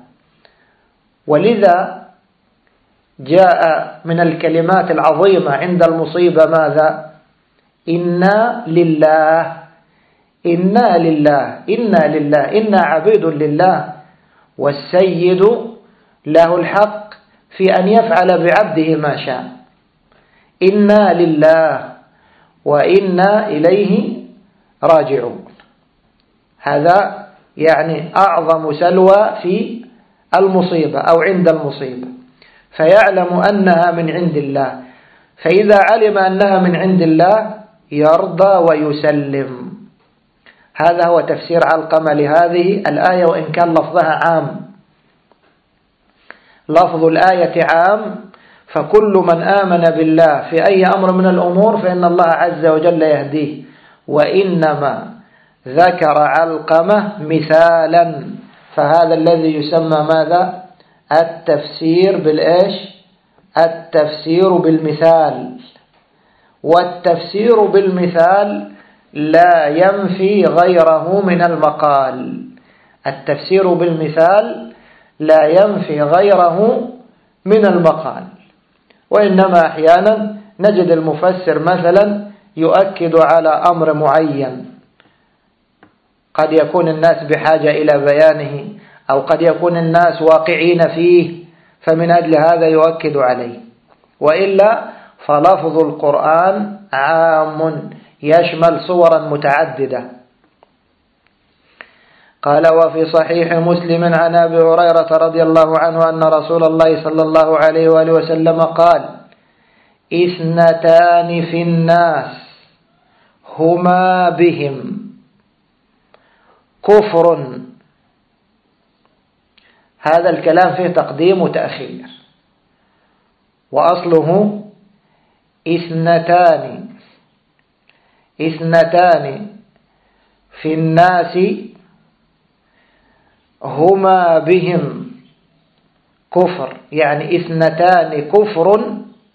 ولذا جاء من الكلمات العظيمة عند المصيبة ماذا؟ إنا لله، إنا لله، إنا لله، إنا عبيد لله، والسيد له الحق في أن يفعل بعبده ما شاء. إنا لله وإنا إليه راجعون. هذا يعني أعظم سلوى في المصيبة أو عند المصيبة، فيعلم أنها من عند الله، فإذا علم أنها من عند الله يرضى ويسلم. هذا هو تفسير علقمة لهذه الآية، وإن كان لفظها عام، لفظ الآية عام، فكل من آمن بالله في أي أمر من الأمور فإن الله عز وجل يهديه. وإنما ذكر علقمة مثالا، فهذا الذي يسمى ماذا؟ التفسير بالإيش؟ التفسير بالمثال. والتفسير بالمثال لا ينفي غيره من المقال. التفسير بالمثال لا ينفي غيره من المقال، وإنما أحيانا نجد المفسر مثلا يؤكد على أمر معين، قد يكون الناس بحاجة إلى بيانه، أو قد يكون الناس واقعين فيه، فمن أجل هذا يؤكد عليه. وإلا فلفظ القرآن عام يشمل صورا متعددة. قال: وفي صحيح مسلم عن أبي هريرة رضي الله عنه أن رسول الله صلى الله عليه وآله وسلم قال: 2 في الناس هما بهم كفر. هذا الكلام فيه تقديم وتأخير، وأصله 2 في الناس هما بهم كفر، يعني 2 كفر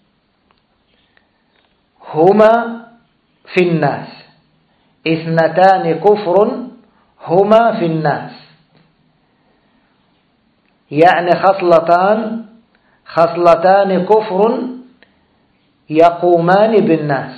هما في الناس. 2 كفر هما في الناس، يعني خصلتان كفر يقومان بالناس،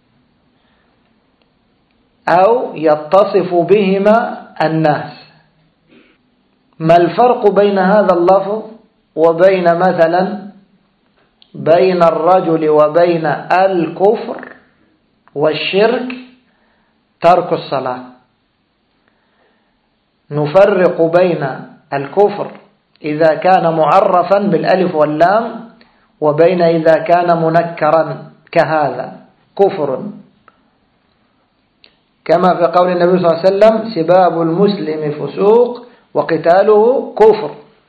أو يتصف بهما الناس. ما الفرق بين هذا اللفظ وبين مثلا بين الرجل وبين الكفر والشرك ترك الصلاة. نفرق بين الكفر إذا كان معرفا بالألف واللام وبين إذا كان منكرا كهذا كفر، كما في قول النبي صلى الله عليه وسلم سباب المسلم فسوق وقتاله كفر.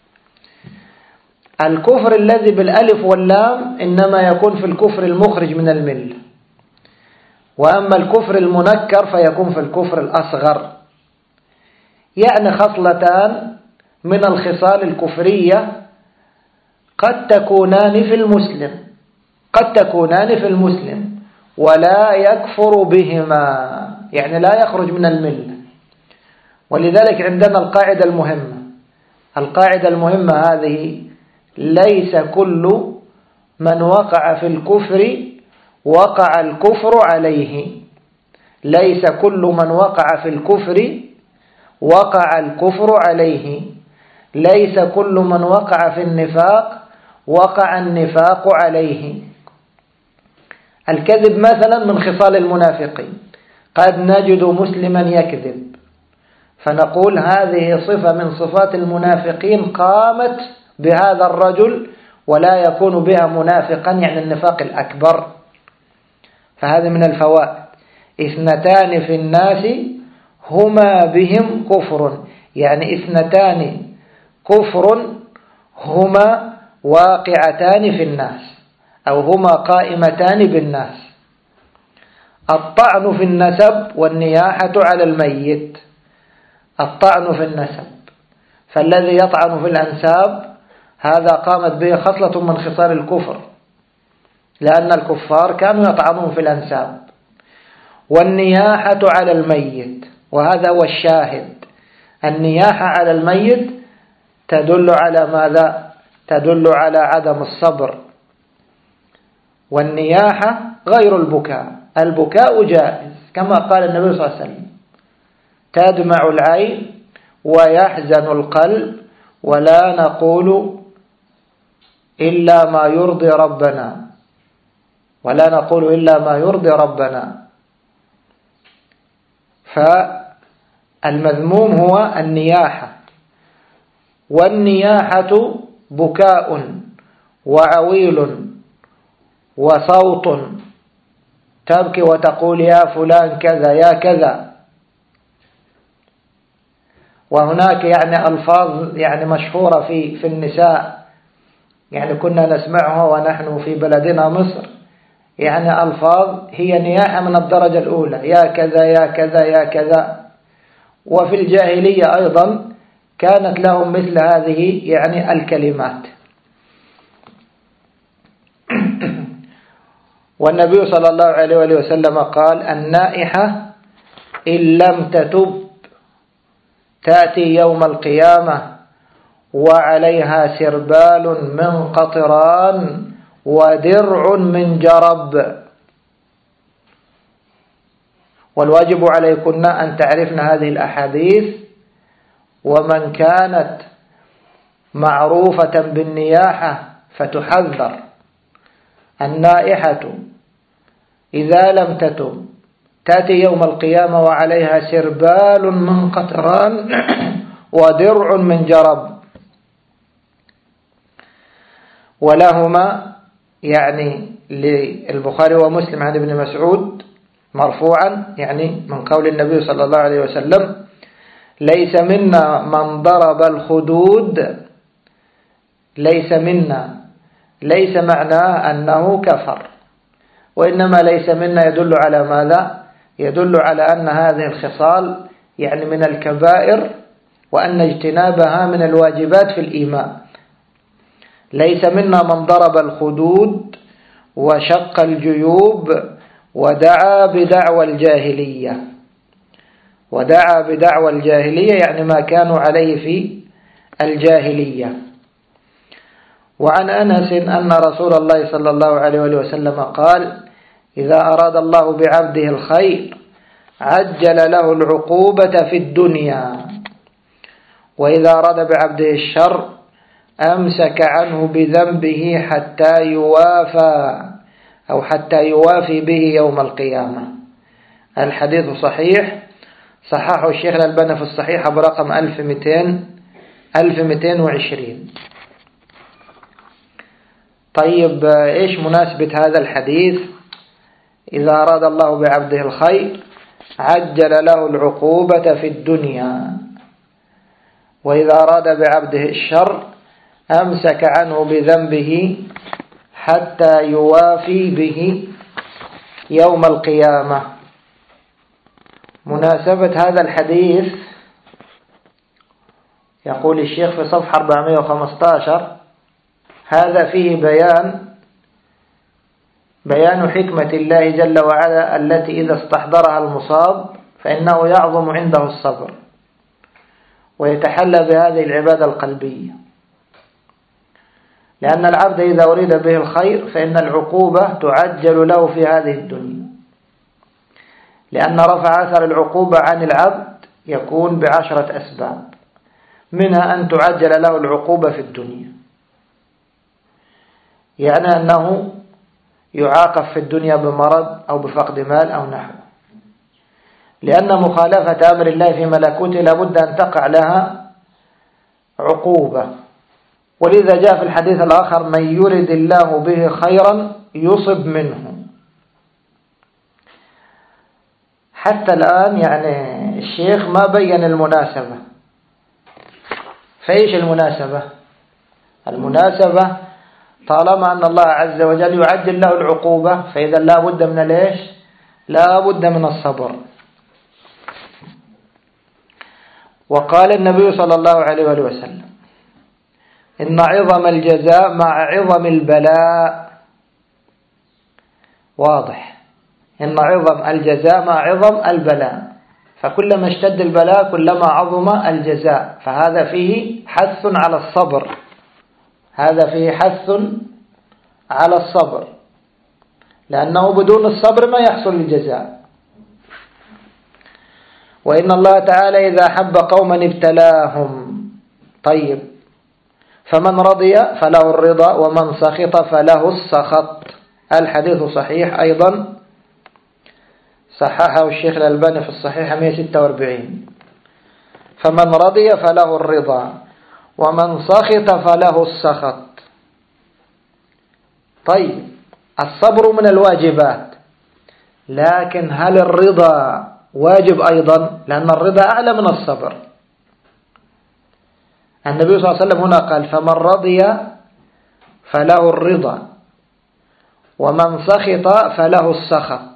الكفر الذي بالألف واللام إنما يكون في الكفر المخرج من الملة، وأما الكفر المنكر فيكون في الكفر الأصغر. يعني خصلتان من الخصال الكفرية قد تكونان في المسلم ولا يكفر بهما، يعني لا يخرج من الملة. ولذلك عندنا القاعدة المهمة هذه: ليس كل من وقع في الكفر وقع الكفر عليه. ليس كل من وقع في الكفر وقع الكفر عليه. ليس كل من وقع في النفاق وقع النفاق عليه. الكذب مثلا من خصال المنافقين، قد نجد مسلما يكذب فنقول هذه صفة من صفات المنافقين قامت بهذا الرجل ولا يكون بها منافقا، يعني النفاق الأكبر. فهذا من الفوائد: 2 في الناس هما بهم كفر، يعني 2 كفر هما واقعتان في الناس أو هما قائمتان بالناس: الطعن في النسب والنياحة على الميت. الطعن في النسب، فالذي يطعن في الأنساب هذا قامت به خصلة من خصال الكفر، لأن الكفار كانوا يطعنون في الأنساب. والنياحة على الميت، وهذا هو الشاهد: النياحة على الميت تدل على ماذا؟ تدل على عدم الصبر. والنياحة غير البكاء، البكاء جائز كما قال النبي صلى الله عليه وسلم: تدمع العين ويحزن القلب ولا نقول إلا ما يرضي ربنا، ولا نقول إلا ما يرضي ربنا. فالمذموم هو النياحة، والنياحة بكاء وعويل وصوت، تبكي وتقول يا فلان كذا يا كذا. وهناك يعني ألفاظ يعني مشهورة في النساء، يعني كنا نسمعها ونحن في بلدنا مصر، يعني ألفاظ هي نياحة من الدرجة الأولى: يا كذا يا كذا يا كذا. وفي الجاهلية أيضا كانت لهم مثل هذه يعني الكلمات. والنبي صلى الله عليه وسلم قال: النائحة إن لم تتب تأتي يوم القيامة وعليها سربال من قطران ودرع من جرب. والواجب عليكن أن تعرفن هذه الأحاديث، ومن كانت معروفة بالنياحة فتحذر. النائحة إذا لم تتب تأتي يوم القيامة وعليها سربال من قطران ودرع من جرب. ولهما يعني للبخاري ومسلم عن ابن مسعود مرفوعا، يعني من قول النبي صلى الله عليه وسلم: ليس منا من ضرب الخدود. ليس منا، ليس معناه أنه كفر، وإنما ليس منا يدل على ماذا؟ يدل على أن هذه الخصال يعني من الكبائر، وأن اجتنابها من الواجبات في الإيمان. ليس منا من ضرب الخدود وشق الجيوب ودعا بدعوى الجاهلية. ودعا بدعوى الجاهلية يعني ما كانوا عليه في الجاهلية. وعن أنس أن رسول الله صلى الله عليه وسلم قال: إذا أراد الله بعبده الخير عجل له العقوبة في الدنيا، وإذا أراد بعبده الشر أمسك عنه بذنبه حتى يوافى أو حتى يوافي به يوم القيامة. الحديث صحيح، صححه الشيخ الألباني في الصحيحة برقم 1220. طيب إيش مناسبة هذا الحديث؟ إذا أراد الله بعبده الخير عجل له العقوبة في الدنيا، وإذا أراد بعبده الشر أمسك عنه بذنبه حتى يوافي به يوم القيامة. مناسبة هذا الحديث يقول الشيخ في صفحة 415: هذا فيه بيان حكمة الله جل وعلا التي إذا استحضرها المصاب فإنه يعظم عنده الصبر ويتحلى بهذه العبادة القلبية، لأن العبد إذا أريد به الخير فإن العقوبة تعجل له في هذه الدنيا، لأن رفع أثر العقوبة عن العبد يكون ب10 أسباب، منها أن تعجل له العقوبة في الدنيا، يعني أنه يعاقب في الدنيا بمرض أو بفقد مال أو نحوه، لأن مخالفة أمر الله في ملكوته لابد أن تقع لها عقوبة. ولذا جاء في الحديث الآخر: من يرد الله به خيرا يصب منه. حتى الآن يعني الشيخ ما بين المناسبة. فإيش المناسبة؟ المناسبة طالما أن الله عز وجل يعجل له العقوبة فإذا لا بد من الإيش؟ لا بد من الصبر. وقال النبي صلى الله عليه وسلم: إن عظم الجزاء مع عظم البلاء. واضح، إن عظم الجزاء مع عظم البلاء، فكلما اشتد البلاء كلما عظم الجزاء، فهذا فيه حث على الصبر، هذا فيه حث على الصبر، لأنه بدون الصبر ما يحصل الجزاء. وإن الله تعالى إذا أحب قوما ابتلاهم. طيب، فمن رضي فله الرضا ومن سخط فله السخط. الحديث صحيح أيضا، صححه الشيخ الألباني في الصحيحة 146. فمن رضي فله الرضا ومن سخط فله السخط. طيب، الصبر من الواجبات، لكن هل الرضا واجب أيضا؟ لأن الرضا أعلى من الصبر. النبي صلى الله عليه وسلم هنا قال: فمن رضي فله الرضا ومن سخط فله السخط.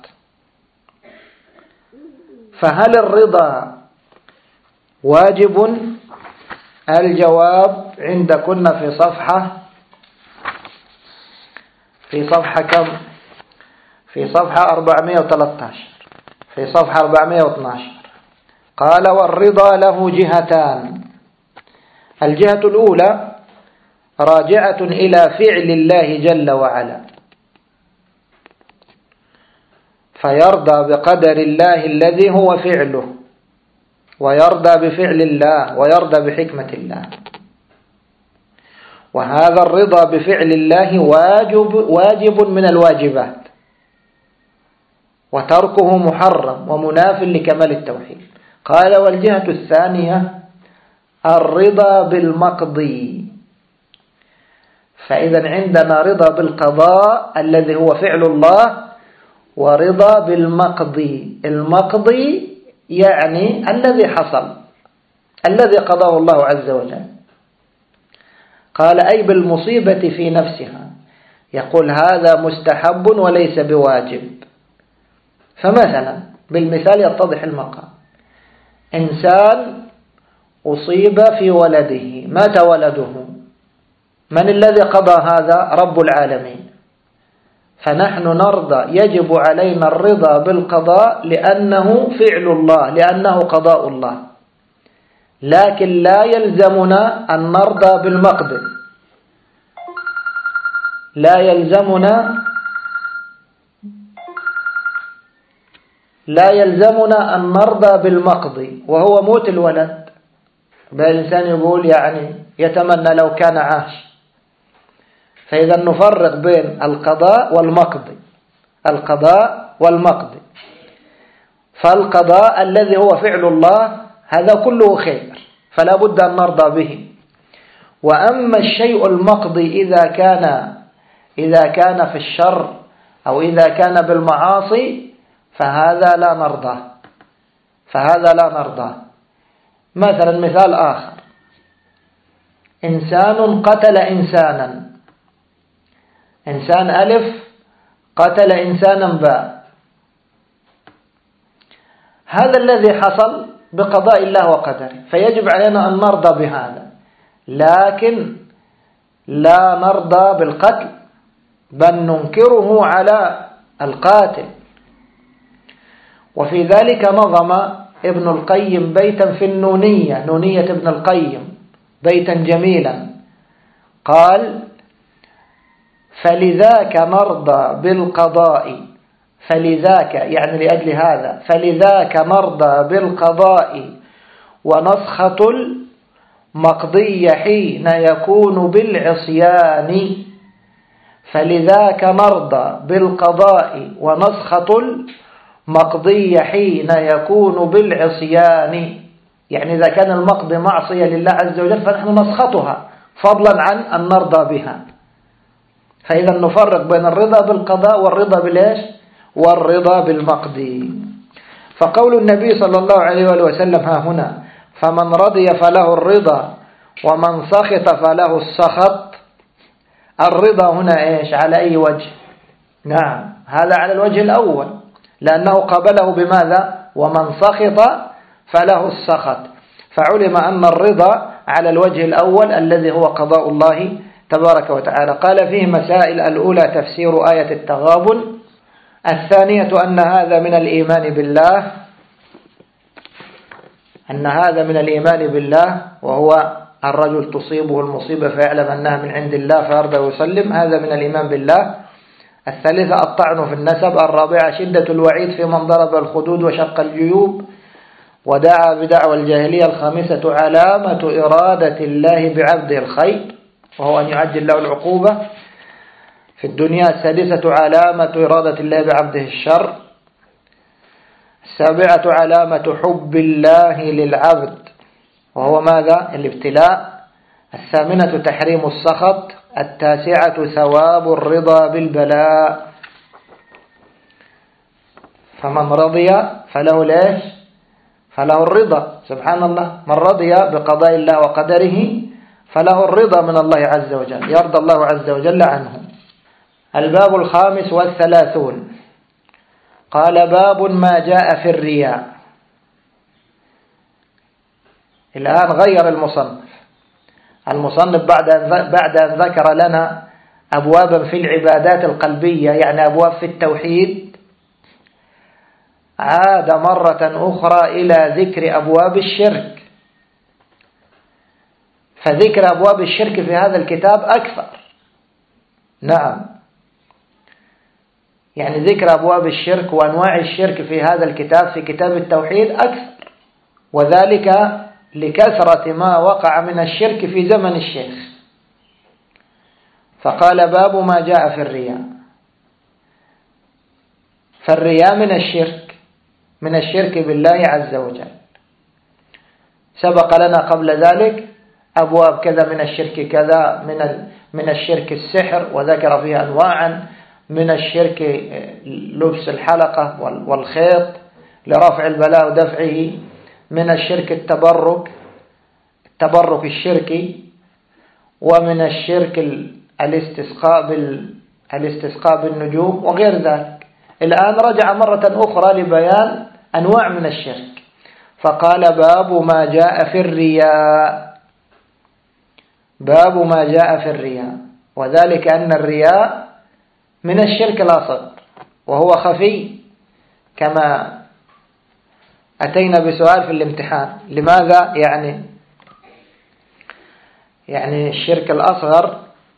فهل الرضا واجب؟ الجواب عندكن في صفحة كم؟ في صفحة 413، في صفحة 412. قال: والرضا له جهتان. الجهة الأولى راجعة إلى فعل الله جل وعلا، فيرضى بقدر الله الذي هو فعله، ويرضى بفعل الله، ويرضى بحكمة الله. وهذا الرضا بفعل الله واجب من الواجبات، وتركه محرم ومناف لكمال التوحيد. قال: والجهة الثانية الرضا بالمقضي. فإذا عندنا رضا بالقضاء الذي هو فعل الله، ورضا بالمقضي. المقضي يعني الذي حصل، الذي قضاه الله عز وجل. قال: أي بالمصيبة في نفسها، يقول هذا مستحب وليس بواجب. فمثلا بالمثال يتضح المقام: إنسان أصيب في ولده، مات ولده، من الذي قضى هذا؟ رب العالمين. فنحن نرضى، يجب علينا الرضا بالقضاء لأنه فعل الله، لأنه قضاء الله، لكن لا يلزمنا أن نرضى بالمقدر، لا يلزمنا أن نرضى بالمقضي وهو موت الولد. بل الإنسان يقول يعني يتمنى لو كان عاش. فإذا نفرق بين القضاء والمقضي. القضاء والمقضي، فالقضاء الذي هو فعل الله هذا كله خير فلا بد أن نرضى به. وأما الشيء المقضي إذا كان في الشر أو إذا كان بالمعاصي فهذا لا نرضى. مثلا مثال آخر، إنسان قتل إنسانا، إنسان ألف قتل إنسانا باء، هذا الذي حصل بقضاء الله وقدره، فيجب علينا أن نرضى بهذا، لكن لا نرضى بالقتل بل ننكره على القاتل. وفي ذلك نظم ابن القيم بيتا في النونية، نونية ابن القيم، بيتا جميلا، قال: فلذاك نرضى بالقضاء، فلذاك يعني لأجل هذا، فلذاك نرضى بالقضاء ونسخط المقضي حين يكون بالعصيان. فلذاك نرضى بالقضاء ونسخط المقضي حين يكون بالعصيان، يعني إذا كان المقضي معصية لله عز وجل فنحن نسخطها فضلا عن أن نرضى بها. فإذا نفرق بين الرضا بالقضاء والرضا بالإيش؟ والرضا بالمقضي. فقول النبي صلى الله عليه وسلم ها هنا: فمن رضي فله الرضا ومن سخط فله السخط، الرضا هنا إيش؟ على أي وجه؟ نعم، هذا على الوجه الأول، لأنه قابله بماذا؟ ومن سخط فله السخط، فعلم أن الرضا على الوجه الأول الذي هو قضاء الله تبارك وتعالى. قال فيه مسائل: الأولى تفسير آية التغابن، الثانية أن هذا من الإيمان بالله، أن هذا من الإيمان بالله، وهو الرجل تصيبه المصيبة فيعلم أنها من عند الله فيرضى ويسلم، هذا من الإيمان بالله. الثالثة الطعن في النسب. الرابعة شدة الوعيد في من ضرب الخدود وشق الجيوب ودعا بدعوى الجاهلية. الخامسة علامة إرادة الله بعبده الخير، وهو أن يعجل له العقوبة في الدنيا. السادسة علامة إرادة الله بعبده الشر. السابعة علامة حب الله للعبد، وهو ماذا؟ الابتلاء. الثامنة تحريم السخط. التاسعة ثواب الرضا بالبلاء. فمن رضي فله ليش؟ فله الرضا. سبحان الله، من رضي بقضاء الله وقدره فله الرضا من الله عز وجل، يرضى الله عز وجل عنه. الباب 35. قال: باب ما جاء في الرياء. الآن غير المصنف بعد أن ذكر لنا أبوابا في العبادات القلبية، يعني أبواب في التوحيد، عاد مرة أخرى إلى ذكر أبواب الشرك. فذكر أبواب الشرك في هذا الكتاب أكثر. نعم، يعني ذكر أبواب الشرك وأنواع الشرك في هذا الكتاب، في كتاب التوحيد، أكثر، وذلك لكثرة ما وقع من الشرك في زمن الشيخ. فقال: باب ما جاء في الرياء. فالرياء من الشرك بالله عز وجل. سبق لنا قبل ذلك أبواب كذا من الشرك، كذا من الشرك السحر، وذكر فيها أنواعا من الشرك: لبس الحلقة والخيط لرفع البلاء ودفعه، من الشرك التبرك الشركي، ومن الشرك الاستسقاء بالنجوم وغير ذلك. الآن رجع مرة أخرى لبيان أنواع من الشرك، فقال: باب ما جاء في الرياء. باب ما جاء في الرياء، وذلك أن الرياء من الشرك الأصغر، وهو خفي، كما أتينا بسؤال في الامتحان: لماذا يعني الشرك الأصغر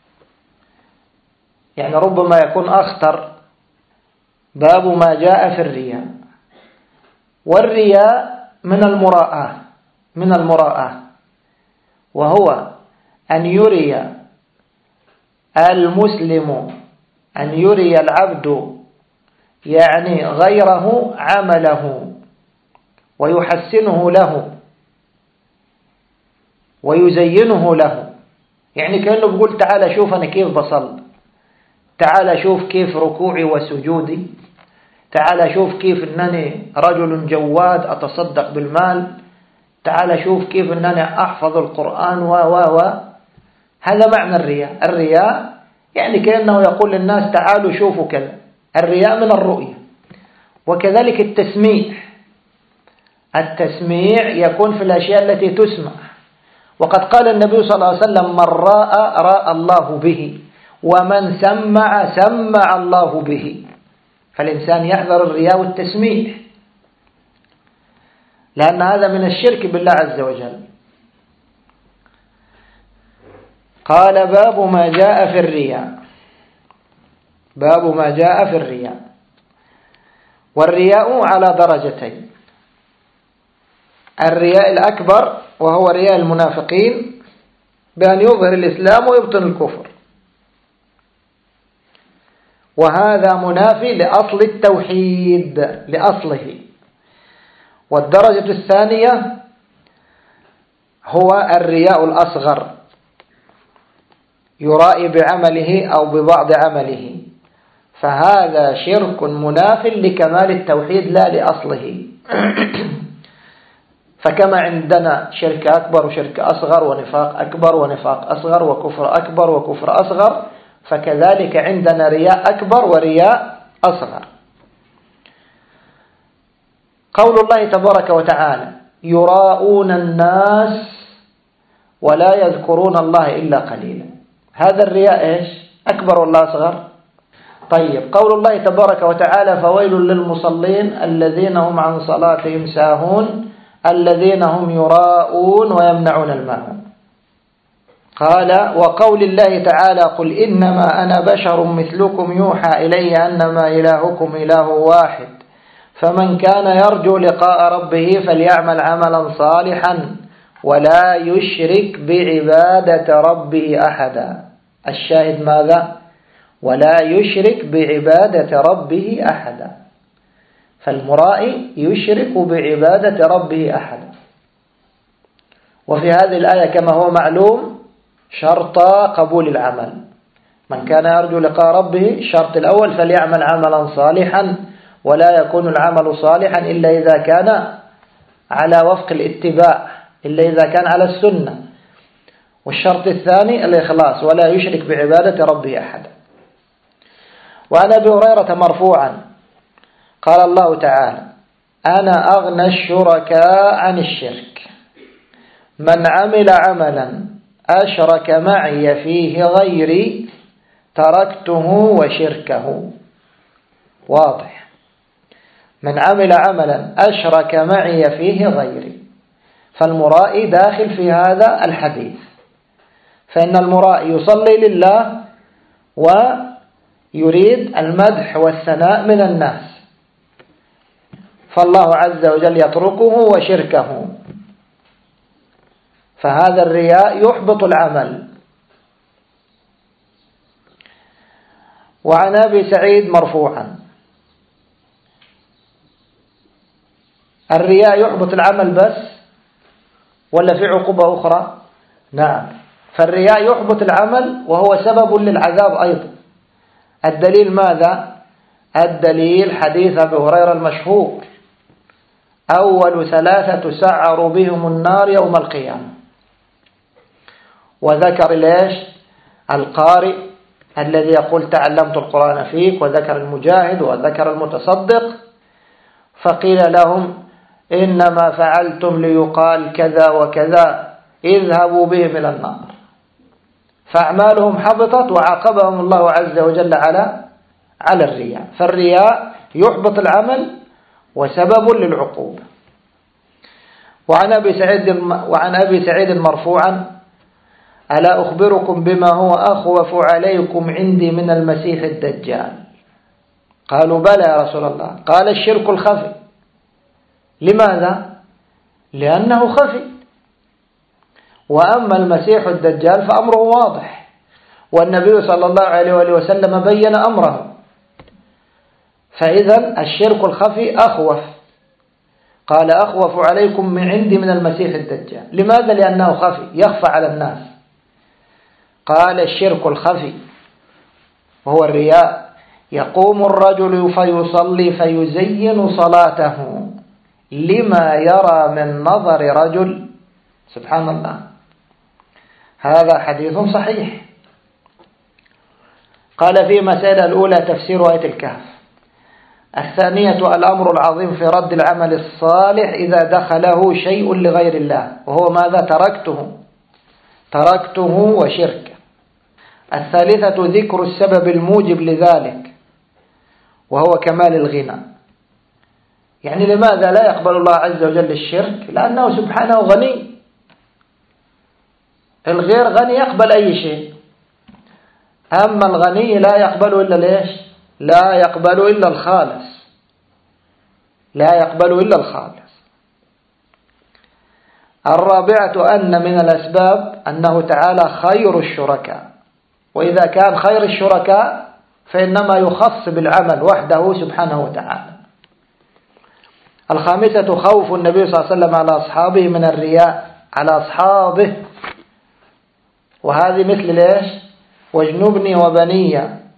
يعني ربما يكون أخطر. باب ما جاء في الرياء. والرياء من المراءة. وهو أن يري المسلم، أن يري العبد يعني غيره عمله ويحسنه له ويزينه له. يعني كأنه بيقول تعال شوف أنا كيف بصل، تعال شوف كيف ركوعي وسجودي، تعال شوف كيف أنني رجل جواد أتصدق بالمال، تعال شوف كيف أنني أحفظ القرآن هذا معنى الرياء. الرياء يعني كأنه يقول للناس تعالوا شوفوا كذا. الرياء من الرؤية. وكذلك التسميع يكون في الأشياء التي تسمع. وقد قال النبي صلى الله عليه وسلم من راى الله به، ومن سمع الله به. فالإنسان يحذر الرياء والتسميع، لأن هذا من الشرك بالله عز وجل. قال باب ما جاء في الرياء. باب ما جاء في الرياء. والرياء على درجتين: الرياء الأكبر وهو رياء المنافقين بأن يظهر الإسلام ويبطن الكفر، وهذا منافي لأصل التوحيد لأصله. والدرجة الثانية هو الرياء الأصغر، يرائي بعمله أو ببعض عمله، فهذا شرك مناف لكمال التوحيد لا لأصله. فكما عندنا شرك أكبر وشرك أصغر ونفاق أكبر ونفاق أصغر وكفر أكبر وكفر أصغر، فكذلك عندنا رياء أكبر ورياء أصغر. قول الله تبارك وتعالى يراءون الناس ولا يذكرون الله إلا قليلا، هذا الرياء إيش؟ أكبر ولا أصغر؟ طيب، قول الله تبارك وتعالى فويل للمصلين الذين هم عن صلاتهم ساهون الذين هم يراءون ويمنعون الماعون. قال وقول الله تعالى قل إنما أنا بشر مثلكم يوحى إلي أنما إلهكم إله واحد فمن كان يرجو لقاء ربه فليعمل عملا صالحا ولا يشرك بعبادة ربه أحدا. الشاهد ماذا؟ ولا يشرك بعبادة ربه أحدا. فالمرائي يشرك بعبادة ربه أحدا. وفي هذه الآية كما هو معلوم شرط قبول العمل: من كان يرجو لقاء ربه الشرط الأول فليعمل عملا صالحا، ولا يكون العمل صالحا إلا إذا كان على وفق الاتباع، إلا إذا كان على السنة. والشرط الثاني الإخلاص: ولا يشرك بعبادة ربه أحدا. وعن أبي هريرة مرفوعا قال الله تعالى أنا أغنى الشركاء عن الشرك من عمل عملا أشرك معي فيه غيري تركته وشركه. واضح؟ من عمل عملا أشرك معي فيه غيري. فالمرائي داخل في هذا الحديث، فإن المرائي يصلي لله ويريد المدح والثناء من الناس، فالله عز وجل يتركه وشركه، فهذا الرياء يحبط العمل. وعن أبي سعيد مرفوعا الرياء يحبط العمل بس ولا في عقوبة أخرى؟ نعم، فالرياء يحبط العمل وهو سبب للعذاب أيضا. الدليل ماذا؟ الدليل حديث أبي هريرة المشهور أول ثلاثة تسعر بهم النار يوم القيامة، وذكر ليش؟ القارئ الذي يقول تعلمت القرآن فيك، وذكر المجاهد، وذكر المتصدق، فقيل لهم إنما فعلتم ليقال كذا وكذا اذهبوا بهم إلى النار، فأعمالهم حبطت وعاقبهم الله عز وجل على الرياء. فالرياء يحبط العمل وسبب للعقوبة. وعن أبي سعيد مرفوعا ألا أخبركم بما هو أخوف عليكم عندي من المسيح الدجال؟ قالوا بلى يا رسول الله. قال الشرك الخفي. لماذا؟ لأنه خفي، وأما المسيح الدجال فأمره واضح، والنبي صلى الله عليه وآله وسلم بين أمره. فإذا الشرك الخفي أخوف. قال أخوف عليكم من عندي من المسيح الدجال. لماذا؟ لأنه خفي يخفى على الناس. قال الشرك الخفي وهو الرياء، يقوم الرجل فيصلي فيزين صلاته لما يرى من نظر رجل. سبحان الله، هذا حديث صحيح. قال في مسألة الأولى تفسير آية الكهف. الثانية الأمر العظيم في رد العمل الصالح إذا دخله شيء لغير الله، وهو ماذا؟ تركته وشركه. الثالثة ذكر السبب الموجب لذلك، وهو كمال الغنى. يعني لماذا لا يقبل الله عز وجل الشرك؟ لأنه سبحانه غني. الغير غني يقبل أي شيء، أما الغني لا يقبل إلا ليش؟ لا يقبل إلا الخالص، لا يقبل إلا الخالص. الرابعة أن من الأسباب أنه تعالى خير الشركاء، وإذا كان خير الشركاء فإنما يخص بالعمل وحده سبحانه وتعالى. الخامسة خوف النبي صلى الله عليه وسلم على أصحابه من الرياء، على أصحابه، وهذه مثل ليش؟ واجنبني وبني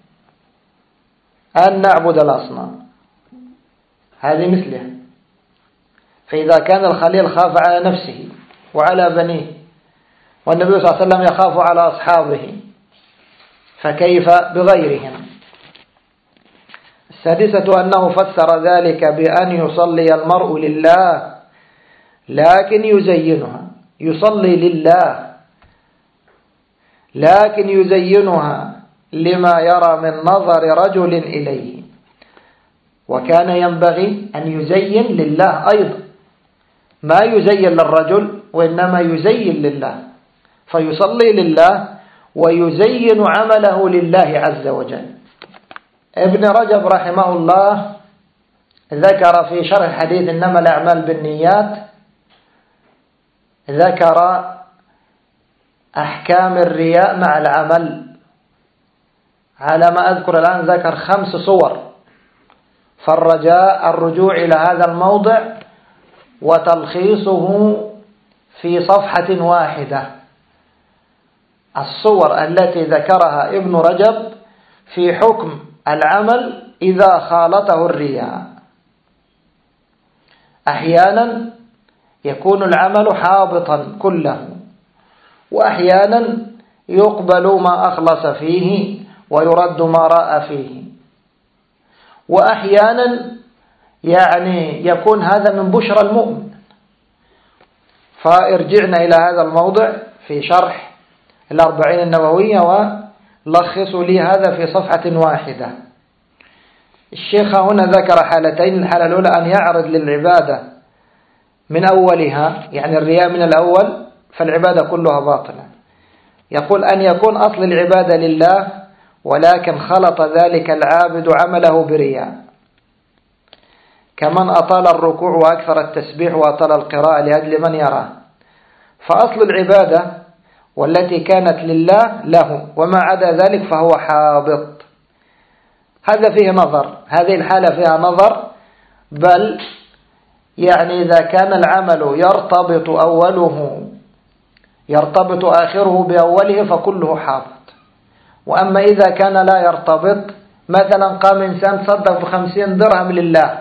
أن نعبد الأصنام، هذه مثلها. فإذا كان الخليل خاف على نفسه وعلى بنيه، والنبي صلى الله عليه وسلم يخاف على أصحابه، فكيف بغيرهم؟ السادسة أنه فسر ذلك بأن يصلي المرء لله لكن يزينها، يصلي لله لكن يزينها لما يرى من نظر رجل إليه. وكان ينبغي أن يزين لله أيضا، ما يزين للرجل وإنما يزين لله، فيصلي لله ويزين عمله لله عز وجل. ابن رجب رحمه الله ذكر في شرح حديث إنما الأعمال بالنيات، ذكر أحكام الرياء مع العمل. على ما أذكر الآن ذكر 5 صور، فالرجاء الرجوع إلى هذا الموضع وتلخيصه في صفحة واحدة. الصور التي ذكرها ابن رجب في حكم العمل إذا خالطه الرياء. أحيانا يكون العمل حابطا كله، وأحيانا يقبل ما أخلص فيه ويرد ما راء فيه، وأحيانا يعني يكون هذا من بشرى المؤمن. فارجعنا إلى هذا الموضع في شرح 40 النووية ولخصوا لي هذا في صفحة واحدة. الشيخ هنا ذكر حالتين. الحالة الأولى أن يعرض للعبادة من أولها، يعني الرياء من الأول فالعبادة كلها باطلة. يقول أن يكون أصل العبادة لله ولكن خلط ذلك العابد عمله برياء، كمن أطال الركوع وأكثر التسبيح وأطال القراءة لأجل من يراه. فأصل العبادة والتي كانت لله له، وما عدا ذلك فهو حابط. هذا فيه نظر، هذه الحالة فيها نظر. بل يعني إذا كان العمل يرتبط آخره بأوله فكله حابط. وأما إذا كان لا يرتبط، مثلا قام إنسان تصدق ب50 درهم لله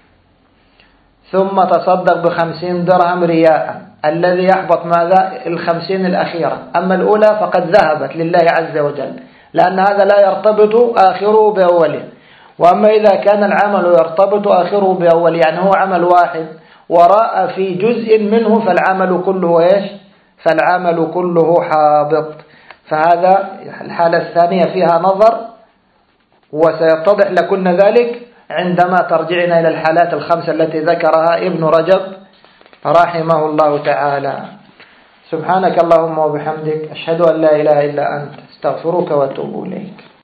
ثم تصدق ب50 درهم رياء، الذي يحبط ماذا؟ 50 الأخيرة. أما الأولى فقد ذهبت لله عز وجل، لأن هذا لا يرتبط آخره بأوله. وأما إذا كان العمل يرتبط آخره بأوله، يعني هو عمل واحد وراء في جزء منه، فالعمل كله إيش؟ فالعمل كله حابط. فهذا الحالة الثانية فيها نظر، وسيتضح لكن ذلك عندما ترجعنا إلى الحالات الخمسة التي ذكرها ابن رجب رحمه الله تعالى. سبحانك اللهم وبحمدك، أشهد أن لا إله إلا أنت، استغفرك وأتوب إليك.